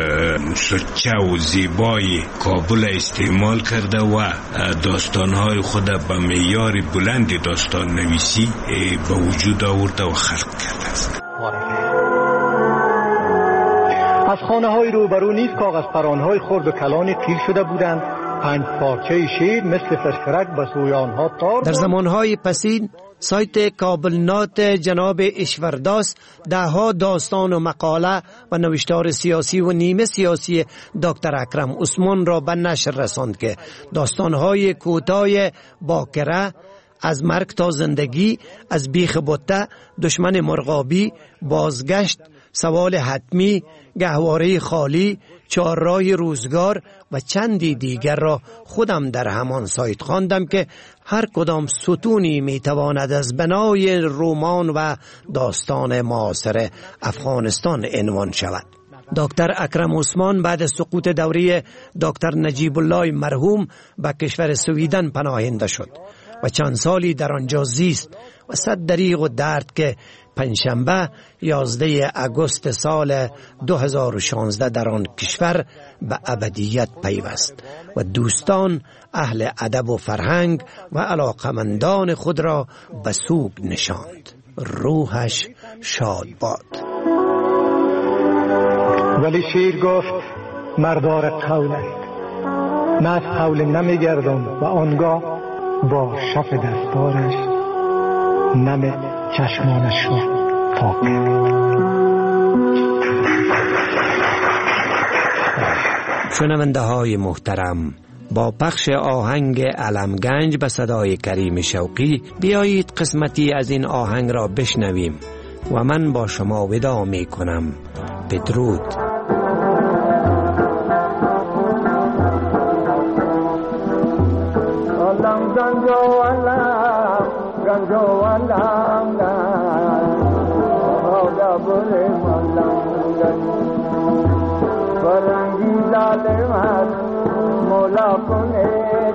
سچه و زیبای کابل استعمال کرده و داستانهای خود به معیار بلند داستان نویسی به وجود آورده و خلق کرده است. از خانه های روبرو نیز کاغذ پرانهای خرد و کلان قیر شده بودند. 5 پارچه شیر مثل فرشک به سوی آنها تار. در زمانهای پسین سایت کابل نات جناب اشورداس دهها داستان و مقاله و نوشتار سیاسی و نیمه سیاسی دکتر اکرم عثمان را به نشر رساند که داستانهای کوتاه باکره، از مرگ تا زندگی، از بیخ بته، دشمن مرغابی، بازگشت، سوال حتمی، گهواره خالی، چهارراه روزگار و چندی دیگر را خودم در همان سایت خواندم که هر کدام ستونی میتواند از بنای رمان و داستان معاصر افغانستان عنوان شود. دکتر اکرم عثمان بعد از سقوط دوره دکتر نجیب الله مرحوم به کشور سویدن پناهنده شد و چند سالی در آنجا زیست و صد دریغ و درد که پنجشنبه 11 آگوست سال 2016 در آن کشور به ابدیت پیوست و دوستان، اهل ادب و فرهنگ و علاقمندان خود را به سوگ نشاند. روحش شاد باد. ولی شیر گفت مردار قول است. من از قول نمیگردم و آنگاه با شف دستارش نم چشمانش را پاک کرد. شنونده های محترم، با پخش آهنگ علمگنج به صدای کریم شوقی بیایید قسمتی از این آهنگ را بشنویم و من با شما وداع می کنم. بدرود. علم گنجو علم گنجو علم بوله ملنگ فرنگی ظالمت مولا کنه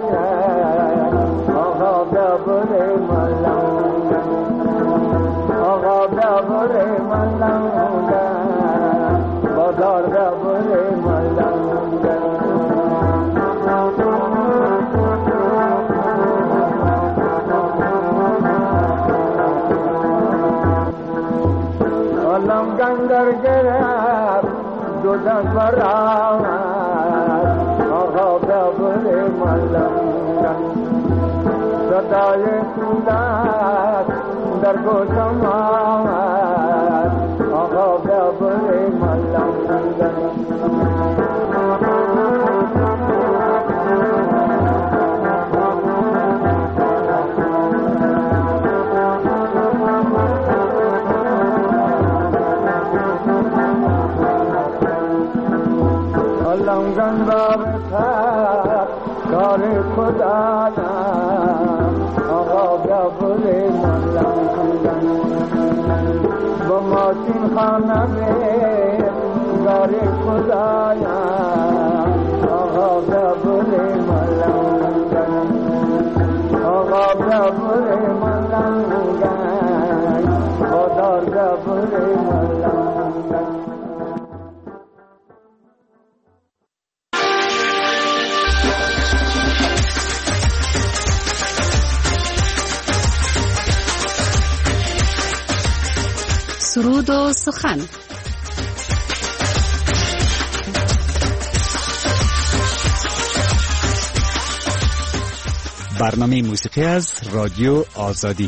آقا بوله ملنگ آقا بوله ملنگ بازار بوله ملنگ علم گندر گرفت دو دست برآمد آقا ببوله ملنگ صدای سودت در گوشم آمد آقا ببوله ملنگ لنگن باب تر کار خدا آقا ببوله ملنگن با ماشین خانه به کار خدا آقا ببوله ملنگن آقا ببوله ملنگن خدا ببوله ملنگن. سرود و سخن. برنامه موسیقی از رادیو آزادی.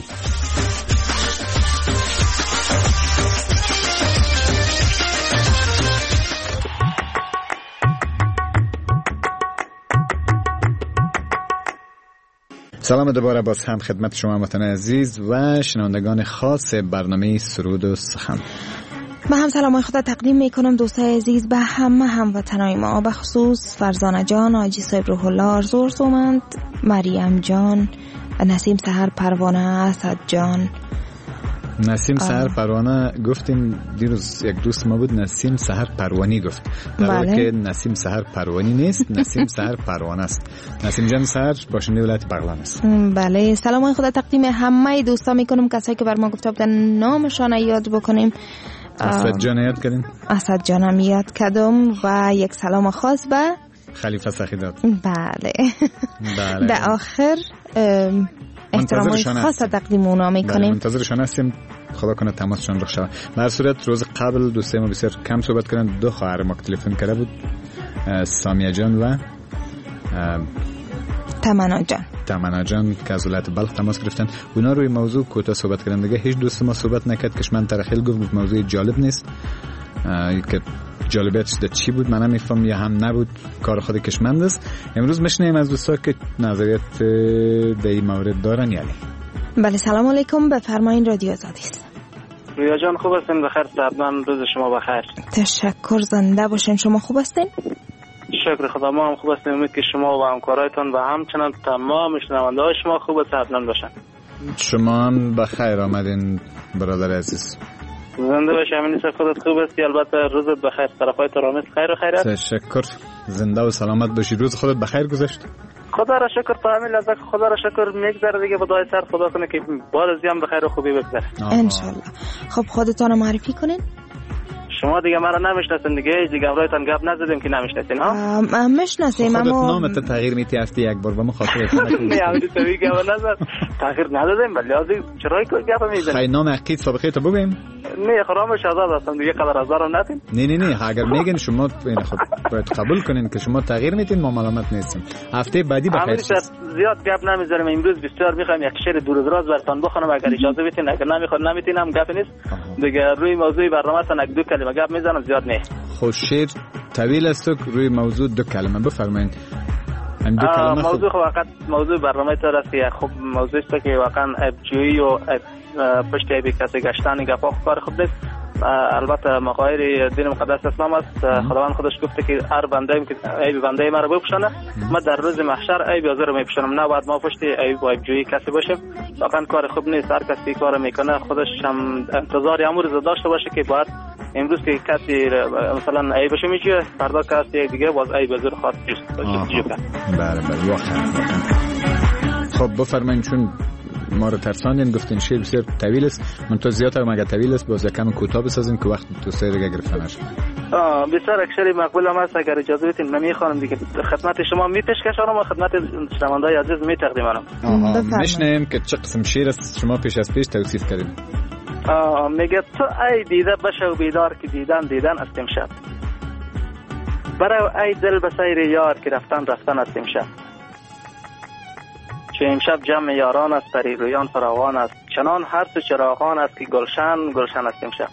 سلام دوباره باز هم خدمت شما وطن عزیز و شنوندگان خاص برنامه سرود و سخن. من هم سلام خدا تقدیم میکنم دوستای عزیز به همه هموطنای ما، به خصوص فرزانه جان، آجی صاحب روح الله، آرزو سومند، مریم جان و نسیم سحر پروانه، اسد جان. نسیم سحر پروانه گفتیم دیروز، یک دوست ما بود نسیم سحر پروانی گفت، در حالی که نسیم سحر پروانی نیست، نسیم سحر پروانه است. نسیم جان سحر باشنده ولایت بغلان است. بله، سلام خدا تقدیم همه دوستا میکنم، کسایی که بر ما گفته بودن نامشان یاد بکنیم. اسد جان یاد کردیم، اسد جانم یاد کردم و یک سلام خاص به خلیفه سخیدات. بله در آخر احترام خاص تقدیم اونا میکنیم. منتظرشان هستیم، خدا کنه تماسشان رخ شود. در صورت روز قبل دوستای ما بسیار کم صحبت کردن، دو خواهر ما تلفن کرده بود، سامیه جان و تمنا جان که از ولایت بلخ تماس گرفتن. اونا روی موضوع کوتاه صحبت کردن، دیگه هیچ دوست ما صحبت نکرد. کشمن ترخیل گفت موضوع جالب نیست، که جالبیتش در چی بود من نمیفهم یا هم نبود، کار خود کشمند است. امروز میشنیم از دوستا که نظریت در این مورد دارن. یعنی بله، سلام علیکم، بفرمایین، رادیو آزادی است. رویا جان خوب هستین؟ بخیر، سلام، روز شما بخیر. تشکر، زنده باشین. شما خوب هستین؟ شکر خدا، ما هم خوب هستیم. امید که شما و همکارایتان و همچنان تمام شنونده‌های شما خوب و صحتمند باشن. شما هم بخیر آمدین برادر عزیز. زنده باش، امین خودت خوب هستی؟ البته روزت بخیر، طرفای ترامس خیر و خیرات. تشکر، زنده و سلامت باشی. روز خودت بخیر گذشت؟ خدا را شکر، تا همین لحظه خدا را شکر میگذره دیگه. خدای سر خدا کنه که بعد از هم بخیر و خوبی بگذره ان شاء الله. خب خودتون رو معرفی کنین. شما دیگه مرا نمیشناسین دیگه برایتان گپ نزدیم که نمیشناسین ها. میشناسیم، اما خودت نامت تغییر میتی هفته یک بار و مخاطبت نه همین توی گپ نزد، تغییر ندادیم، ولی لازم چرا گپ میزنی؟ خیلی نام عقید سابقه تو بگیم. نه خرامش آزاد هستم دیگه، قدر هزارم نتین. نه اگر میگین شما خب باید قبول کنین که شما تغییر میتین، ما ملامت نیستیم. هفته بعدی بخیر. زیاد گپ نمیذاریم، امروز بسیار میخوایم یک شعر دور و دراز براتون بخونم، اگر اجازه بدین. اگر نمیتونم گپ نیست دیگه، روی موضوع برنامه تن یک دو کلمه گپ میزنم، زیاد نه. خب شعر طویل است روی موضوع دو کلمه بفرمایید. موضوع واقعا موضوع برنامه تر است که خب موضوع است که واقعا ابجویی و پشت عیب کسی گشتن گپا کار خوب نیست. البته مقایر دین مقدس اسلام است. خداوند خودش گفته که هر بنده که عیب بنده ما رو بپوشانه، ما در روز محشر عیب حاضر رو میپوشانم. نه باید ما پشت عیب و عیبجویی کسی باشیم. واقعا کار خوب نیست. هر کسی کار میکنه خودش هم انتظار امور داشته باشه که باید امروز که کسی مثلا عیبشو میگه، فردا کسی دیگه باز عیب حاضر خواهد جوکه. بله واقعا. خب بفرمایید، چون ما رو ترساندین گفتین شعر بسیار طویل است. من تو زیادتر مگه طویل است باز یکم کوتاه بسازین که وقت تو سر دیگه گرفته نشه. بسیار اکثری مقبول هم است. اگر اجازه بدین من میخوام دیگه خدمت شما میپیشکشم و خدمت شنونده‌های عزیز میتقدیمم. میشنیم که چه قسم شعر است شما پیش از پیش توصیف کردین. میگه تو ای دیده بشو بیدار که دیدن است امشب. برو ای دل به سیر یار که رفتن است امشب. چه امشب جمع یاران است، پری رویان فراوان است، چنان هر سو چراغان است که گلشن است امشب.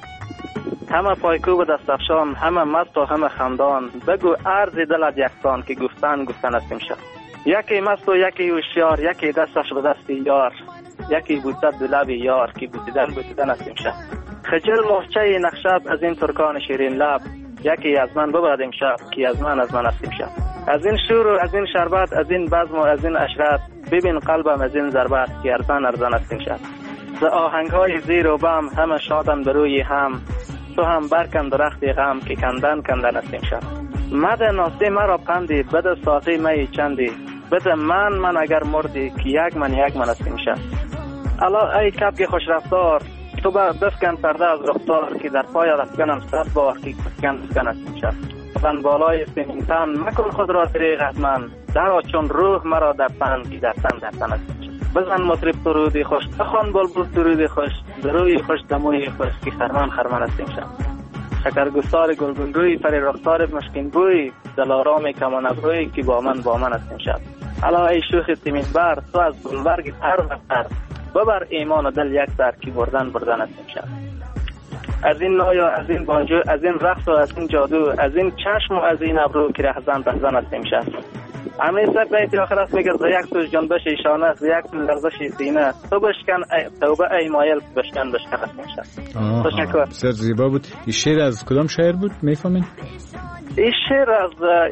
همه پایکوب و دست افشان، همه مست و همه خندان، بگو عرض دلت یکسان که گفتن است امشب. یکی مست و یکی هوشیار، یکی دستش به دست یار، یکی بوسد به لب یار که بوسیدن است امشب. خجل محچه نخشب از این ترکان شیرین لب، یکی از من ببرد امشب که از من است امشب. از این شور و از این شربت، از این بزم و از این عشرت، ببین قلبم از این ضربت که ارزان است امشب. ز آهنگهای زیر و بم همه شادن به روی هم، تو هم برکن درخت غم که کندن است امشب. مده ناسی مرا پندی، بده ساقی می چندی، بده من اگر مردی که یک من است امشب. الا ای کبک خوش رفتار، تو بفکن پرده از رخسار که در پای افکنم 100 بار که بفکن است امشب. من بالای سیمینتن مکن خود را دریغ از من، درا چون روح مرا در تن که در تن است. بزن مطرب درودی خوش، بخوان بلبل درودی خوش، دروی خوش دموی خوش که خرمن است امشب. شکرگستار گلگون روی، پری رخسار مشکین بوی، دلارام کمان ابروی که با من است امشب. الا ای شوخ سیمین بر، تو از گلبرگ پر و پر، ببر ایمان و دل یک سر که بردن است امشب. از این نایا، از این بانجو، از این رقص و از این جادو، از این چشم و از این ابرو که رهزن است امشب. همین سر بیت آخر است میگه یک تو جنبش ایشانه، یک تو لرزش سینه، تو بشکن توبه ای مایل بشکن است امشب. تشکر. بسیار زیبا بود. این شعر از کدام شاعر بود میفهمین؟ این شعر از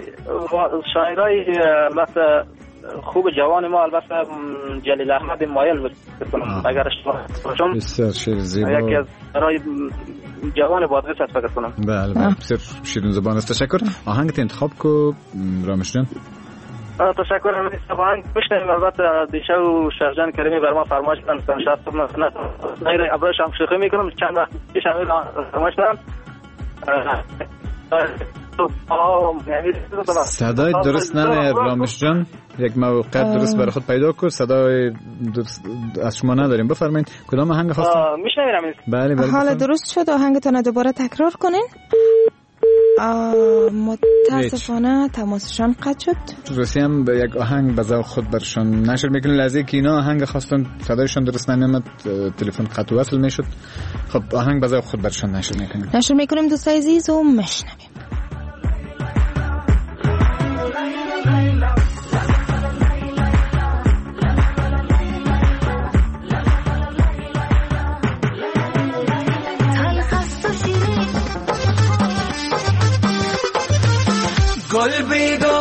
شاعرای مثل خوب جوان ما، البته جلیل احمد مایل بود اگر شما بسیار شعر زیبا، یکی از برای جوان بادغیس است فکر کنم. بله بسیار شیرین زبان است. تشکر. آهنگت انتخاب کو رامش جان. تشکر. من آهنگ میشنویم. البته دیشب و شهرجان کریمی بر ما فرمایش کردن شاید صبح نه غیر ابراش هم شوخی میکنم. چند وقت پیش همین فرمایش کردم. صدای درست نمیاد رامش جان، یک موقع درست برای خود پیدا کن. صدای از شما نداریم. بفرمایید کدام آهنگ خواستین؟ میشنویم. بله حالا درست شد. آهنگتون دوباره تکرار کنین. متاسفانه تماسشان قطع شد. روسی هم به یک آهنگ به ذوق خود برشان نشر میکنن. لحظه که اینا آهنگ خواستن صدایشان درست نمیاد، تلفن قطع وصل میشد. خب آهنگ به ذوق خود برشان نشر میکنیم دوستای عزیز و میشنویم. گل بیگو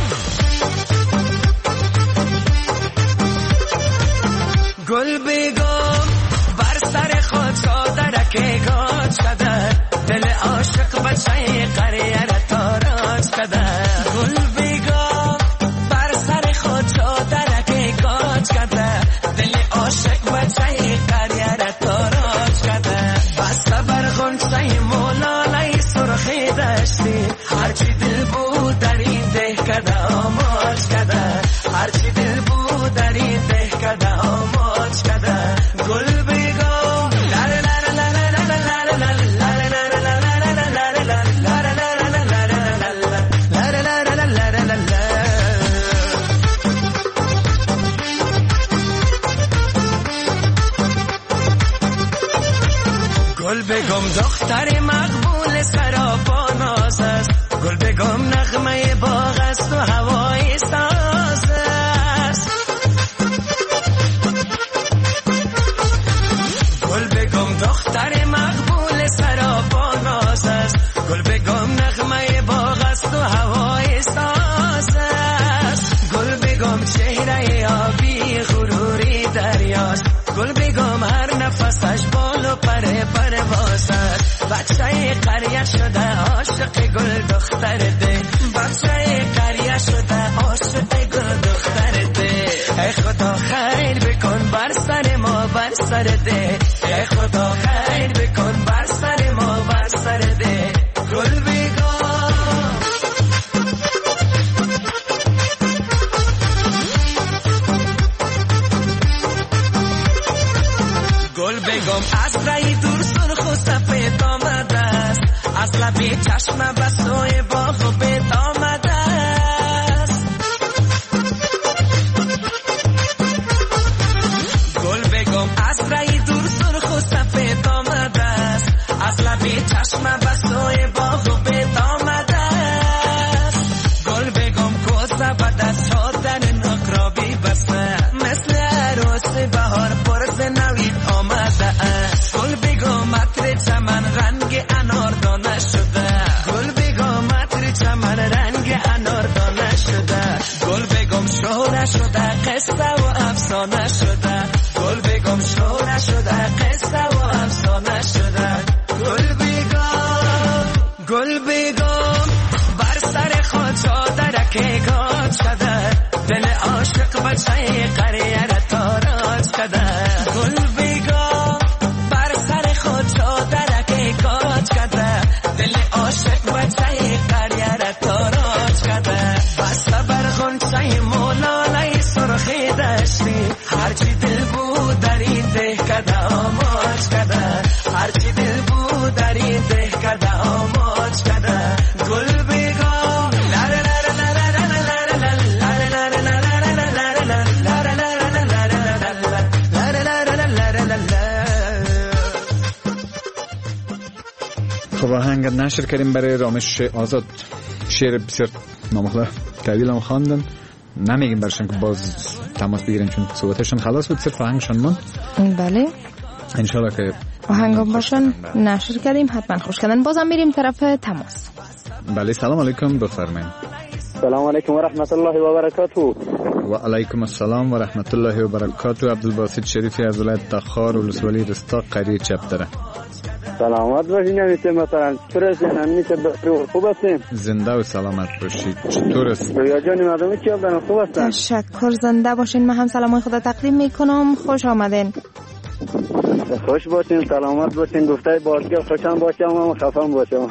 بر سر خود صادرک گاج کده، دل عاشق بچه قریه را تاراج کده. گل بیگو بر سر خود صادرک گاج کده، دل عاشق بچه قریه را تاراج کده. بسته بر غنچه مولانه سرخی دشتی، هرچی دل بود در این ده کده آماج کده، هرچی دل بود در این ده کده آماج کده. گل بیگو گل بگم دختر مقبول سراپا ناز است، گل بگم نغمه باغ است و هوای ساز است گل بگم دختر مقبول سراپا ناز است گل بگم نغمه باغ است و هوای ساز است گل بگم چهره آبی غروری دریاست گل بگم هر نفسش بال و پرواز است بچه قریه شده عاشق گل دختر ده بچه قریه شده عاشق گل دختر ده ای خدا خیر بکن بر سر ما بر سر ده ای خدا خیر بکن بر سر ما بر سر ده گل بگم گل بگم از رای دور سرخ و سفید آمده است از لبی چشم بسوی باغ و بید آمده است گل بگم از رای دور سرخ و سفید آمده است از لبی چشم بسوی باغ و بید آمده است گل بگم کوزه به دست ها در نقرابی بسته مثل عروس بهار پرز نوید آمده است گل بگم عطر چمن رنگ اناردانه شده گل بگم عطر چمن رنگ اناردانه شده گل بگم شهره شده قصه و افسانه شده گل بگم شهره شده قصه و افسانه شده گل بگم بر سر خود چادرک گاد شده دل عاشق بچه قریه را تاراج شده گل بگم بر سر خود چادرک گاد شده دل عاشق بچه قریه را تاراج شده بسته بر غنچه مولالای سرخی دشتی هرچی دل بود در این ده کده آماج شده هرچی دل بود در این ده کده آماج شده گل بگم خب آهنگ نشر کردیم برای رامش آزاد شعر بسیار نامخلا طویل هم خواندن نمیگیم برشن که باز تماس بگیریم چون صحبتشون خلاص بود صرف آهنگشان من بله انشالله که آهنگم باشن نشر کردیم حتما خوش کردن بازم میریم طرف تماس بله سلام علیکم بفرمایید سلام علیکم و رحمت الله و برکاته و علیکم السلام و رحمت الله و برکاته عبدالباسط شریفی از ولایت تخار ولسوالی رستاق قریه چپدره سلامت باشین نمیشه مثلا چطور هستین همیشه بخیر خوب هستین زنده و سلامت باشید چطور است رویا جان مردم چی هستن خوب هستن تشکر زنده باشین من هم سلامای خدا تقدیم میکنم خوش آمدین خوش باشین سلامت باشین گفته بازگل خوشم باشم و خفم باشم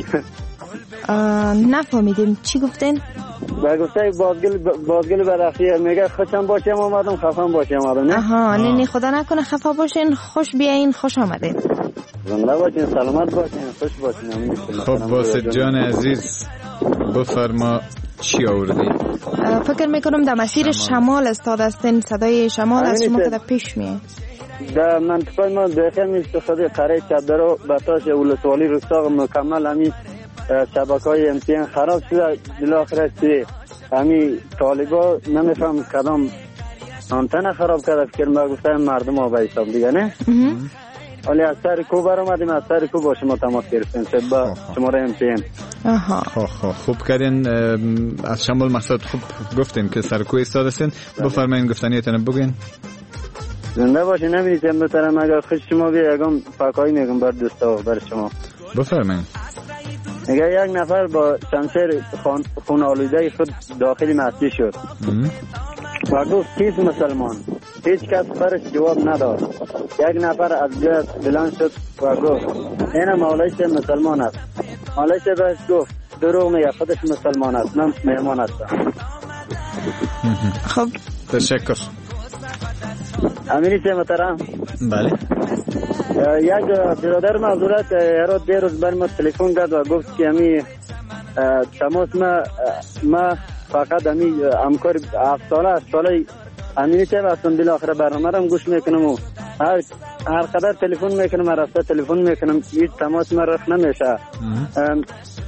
نفهمیدیم چی گفتین با گفته بازگل برخیه میگه خوشم باشم آمدم خفم باشم آمدم نه آها نه خدا نکنه خفا باشین خوش بیاین خوش آمدین زنده باشین سلامت باشین خوش باشین خب باسط جان عزیز بفرما چی آوردی فکر میکنم در مسیر شمال استاد هستین صدای شمال از شما که پیش میه در منطقه ما داخل میست خود قریه چپدر بتاش ولسوالی رستاق مکمل همین شبکه‌های امتیان خراب شده بالاخره چی همین طالبا نمیفهم کدام آنتن خراب کرده فکر ما گفتن مردم ها به حساب دیگه نه ولی از سر کو برآمدیم از سر کو با شما تماس گرفتیم با شماره امتیان خوب کردین از شمال مقصد خوب گفتین که سر کو ایستاده هستین بفرمایید گفتنیتون بگین زنده باشین نمیدیم بترم اگر خوش شما بیا یکم پاکایی میگم بر دوستا بر شما بفرمایید اگر یک نفر با شمشیر خون آلوده خود داخل مسجد شد و گفت کیست مسلمان هیچ کس برش جواب نداد یک نفر از جای بلند شد و گفت این مولای مسلمان است مولای بهش گفت دروغ میگه خودش مسلمان است من مهمان هستم خب تشکر امینی چه محترم بله یک برادر معذورت هرات دیروز بر ما تلفن کرد و گفت که امی تماس ما فقط امی همکار 7 ساله امینی چه هستم بالاخره برنامه رو گوش میکنم و هر قدر تلفن میکنم رفته تلفن میکنم هیچ تماس ما رفت نمیشه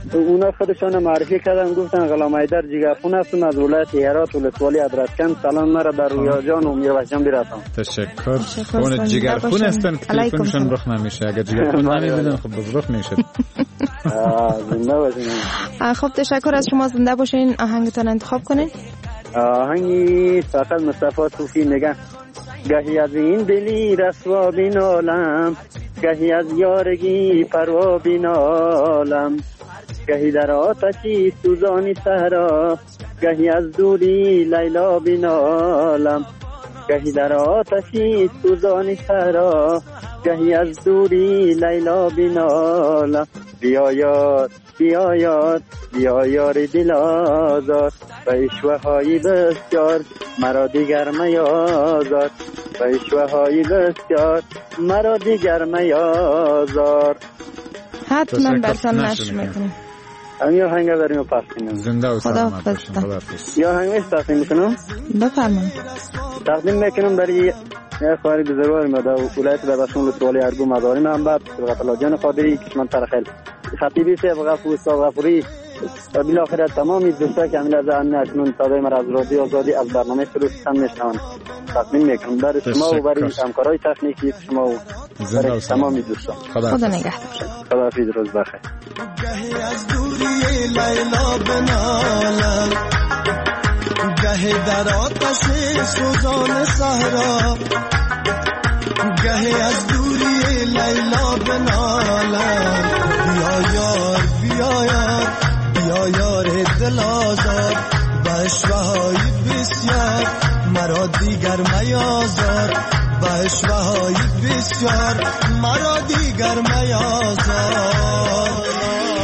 اونا خودشان معرفی کردن گفتن غلام حیدر جیگرخون هستم از ولایت هرات ولسوالی ادرسکن. سلام مرا در رویا جان و میروش جان برسان. تشکر. خون جیگرخون هستن که تلفنشون رخ نمیشه. اگر جیگرخون نمیدن خب رخ میشه. زنده باشین. خب تشکر از شما، زنده باشین. آهنگتون انتخاب کنین. آهنگی فقط مصطفی صوفی میگه گهی از این دلی رسوا بینالم، گهی از یارگی پروا بینالم، گهی در آتشی سوزانی صحرا، گهی از دوری لیلا بینالم، گهی در آتشی سوزانی صحرا، گهی از دوری لیلا بینالم. بیا یار بیا یار بیا یار دل آزار، و اشوه‌های بسیار مرا دیگر میازار، و اشوه‌های بسیار مرا دیگر میازار. حتما برسان نشر میکنم. امی آهنگ داریم و پخش کنیم. زنده و سلامت باشین. خداحافظ. یا آهنگش تقدیم میکنم. بفرمایید. تقدیم میکنم برای یک خواهر بزرگوار ما در ولایت بدخشان ولسوالی ارگو مزاری منبع صبغت الله جان قادری کشمن ترخیل خطیبی صاحب غفوری و بالاخره تمامی دوستا که عمل از اکنون صدای مرا از رادیو آزادی از برنامه سلوستان میشنوند تقدیم میکنم برای شما و برای همکارای تکنیکی شما و برای تمامی دوستان. خدا نگهدار. خداحافظ، روز بخیر. گهی از دوری لیلا بنالم، گهی در آتش سوزان صحرا، گهی از دوری لیلا بنالم. بیا یار بیا یار بیا یار دل آزار، و اشوه‌های بسیار مرا دیگر میازار، و اشوه‌های بسیار مرا دیگر میازار.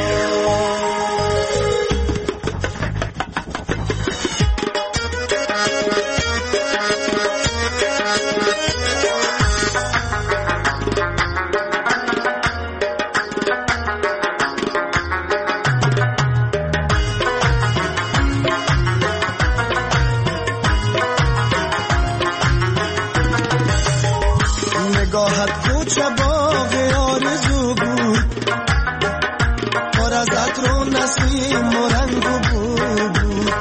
نگاهت کوچه باغ آرزو بود، پر از عطر و نسیم و رنگ و بو بود.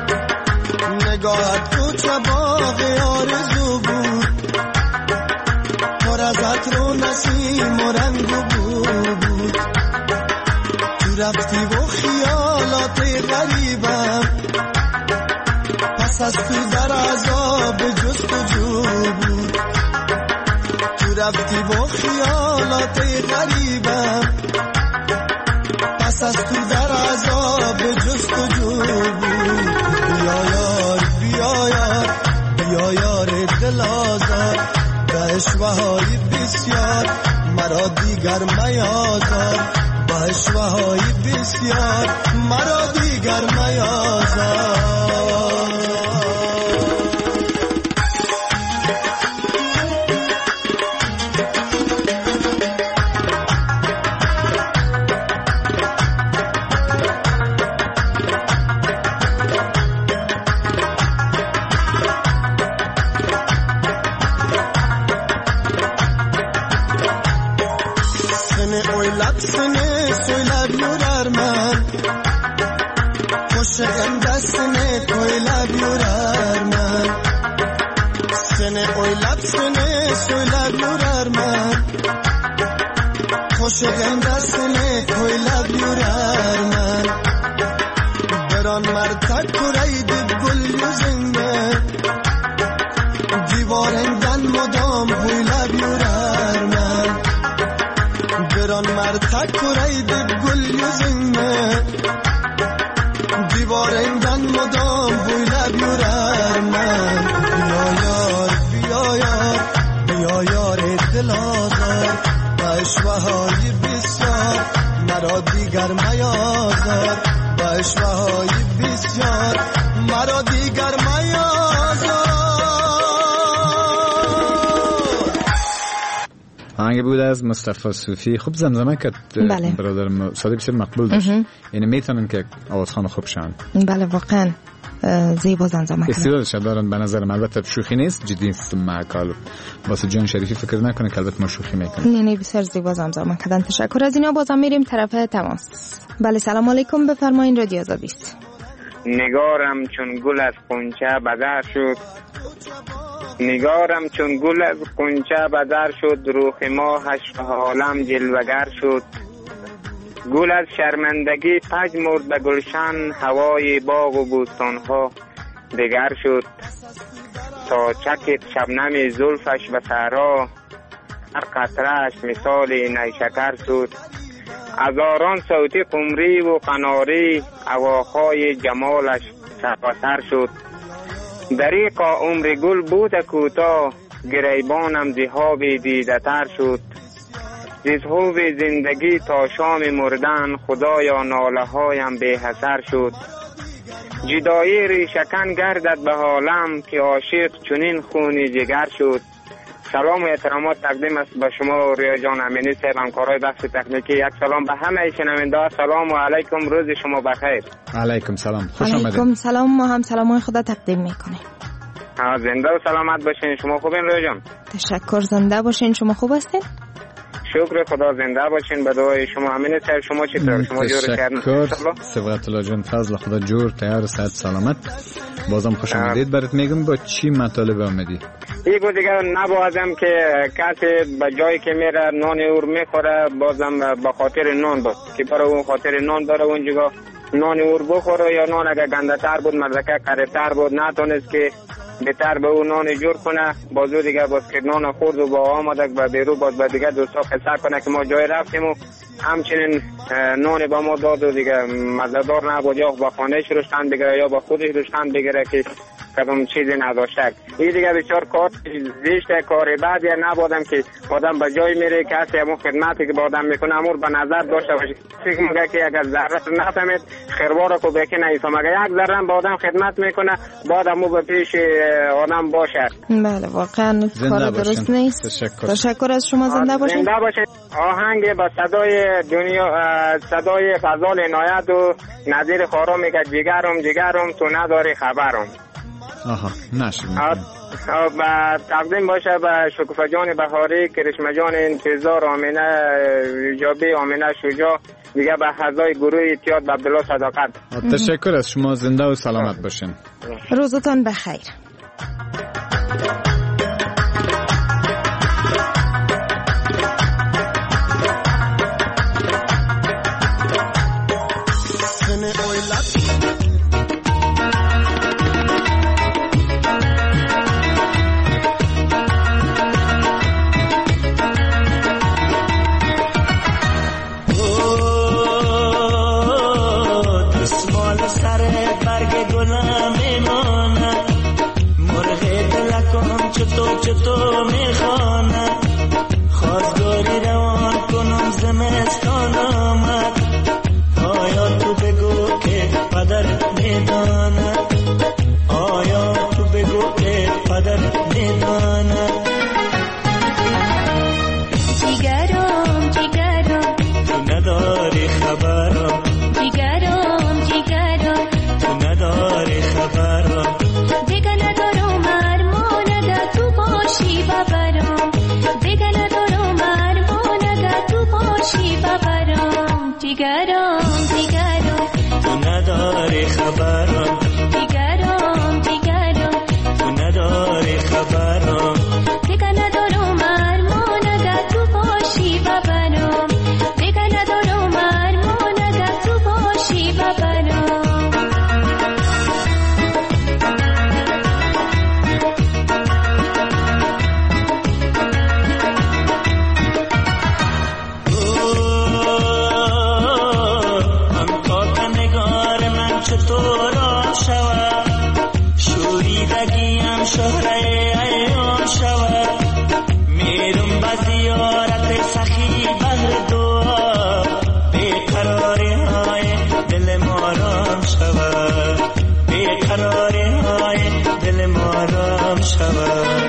نگاهت کوچه باغ آرزو بود، پر از عطر و نسیم و رنگ و بو بود. تو رفتی و خیالات غریبم، پس از تو در عذاب جستجو بود. رفتی با خیالات غریبم، پس از تو در عذاب جستجو بود. بیا یار بیا یار بیا یار دل آزار، و اشوه‌های بسیار مرا دیگر میازار، و اشوه‌های بسیار مرا دیگر میازار. Shagam dasne koi love you arman, sene koi love sene koi love you arman. Shagam dasne koi love you arman. Beran martak kuray did gul yuzenge, divaren dan modam koi love you arman. Beran martak kuray did gul yuzenge. دیوارنگان مدام بوی لب یورم بیا یار دل آزار، و اشوه‌های بسیار مرا دیگر میازار، و اشوه‌های بسیار مرا دیگر میازار. آهنگ بود از مصطفی صوفی. خوب زمزمه کرد برادر صدای بسیار مقبول داشت. یعنی میتونن که آوازخوان خوب شن. بله واقعا زیبا زمزمه کنه. استعدادش دارن به نظر من، البته شوخی نیست، جدی است. معقول واسه جان شریفی فکر نکنه که البته ما شوخی میکنیم. نه بسیار زیبا زمزمه کردن. تشکر از اینا. بازم میریم طرف تماس. بله سلام علیکم، بفرمایید. رادیو آزادی است. نگارم چون گل از غنچه بدر شد، نگارم چون گل از غنچه بدر شد، روح ماهش به عالم جلوگر شد. گل از شرمندگی پژمرد به گلشن، هوای باغ و بوستانها دگر شد. تا چکید شبنم زلفش به صحرا، هر قطره‌اش مثال نیشکر شد. هزاران صوتی قمری و قناری، هواهای جمالش سربسر شد. دریقا عمر گل بود کوتاه، گریبانم ذهاب دیده تر شد. زهوب زندگی تا شام مردن، خدایا ناله هایم به اثر شد. جدایی ریشکن گردد به عالم، که عاشق چنین خونی جگر شد. سلام و احترامات تقدیم است به شما ریا جان امینی صاحب، همکارای بخش تکنیکی. یک سلام به همه شنونده. سلام و علیکم، روز شما بخیر. علیکم سلام، خوش آمدید. علیکم سلام. ما هم سلامای خدا تقدیم میکنیم. زنده و سلامت باشین. شما خوبین ریا جان؟ تشکر. زنده باشین. شما خوب هستین؟ شکر خدا. زنده باشین. به دعای شما. امین صاحب شما چطور؟ شما جور کردین؟ تشکر. سبقت الله جان، فضل خدا جور، تیار، صحت سلامت. بازم خوش آمدید. برات میگم با چی مطالب آمدی؟ ایگو دیگه نبازم که کسی به جایی که میره نان اور میخوره، بازم به خاطر نان بود که برای اون خاطر نان داره اونجا نان اور بخوره، یا نان اگه گنده تر بود مردکه قریب تر بود نتونست که بهتر به اون نان جور کنه، بازو دیگه باز که نان خورد و با آمده به بیرو باز به دیگه دوستا قصه کنه که ما جای رفتیم و همچنین نان با ما داد و دیگه مزدار نبود، یا با خانهش روشتن بگیره یا با خودش روشتن بگیره که کدام چیزی نداشته. این دیگه بسیار کار زشته، کار بعدی نبودم که آدم به جای میره کسی همون خدمتی که با آدم میکنه امور به نظر داشته باشه. فکر میگه که اگر ذره نفهمید خیروار کو بکنه ایسا، مگه یک ذره با آدم خدمت میکنه بعد همون به پیش آدم باشه. بله واقعا کار درست نیست. تشکر از شما. زنده باشید. زنده باشید. آهنگ با صدای دنیا، صدای غزال عنایت و نظیر خارا میگه جگرم جگرم تو نداری خبرم. آها نشد. و تقدیم باشه به شکوفه جان بهاری، کرشمه جان انتظار، آمینه جابی، آمینه شجاع، دیگه به اعضای گروه اتحاد به عبدالله صداقت. تشکر از شما. زنده و سلامت باشین. روزتان بخیر. تو میخوانم خواستگاری روان کنم زمستان آمد، آیا تو بگو که پدر میداند، آیا تو بگو که پدر میداند. جیگرم جیگرم تو نداری خبرم، جیگرم جیگرم تو نداری خبرم. دیگه ندارم ارمانه تو باشی ببرم، دیگه ندارم ارمانه تو باشی ببرم. جیگرم جیگرم تو نداری خبرم، جیگرم جیگرم تو نداری خبرم. دیگه ندارم ارمانه تو باشی ببرم، دیگه ندارم ارمانه تو باشی ببرم. چطور شود شوریدگیم شهره ایام شود، میرم به زیارت سخی بهر دعا، بیقراری های دل ما رام شود، بیقراری های دل ما رام شود.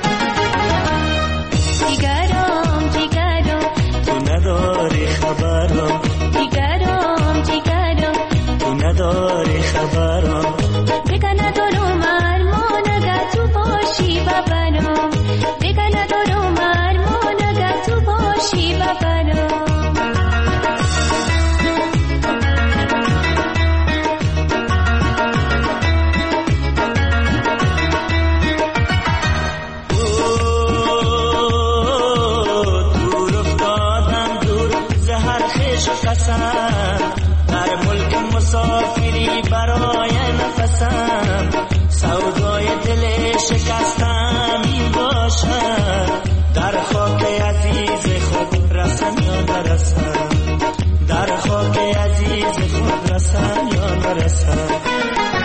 جیگرم جیگرم تو نداری خبرم، جیگرم جیگرم تو نداری خبرم. برسه یا نرسه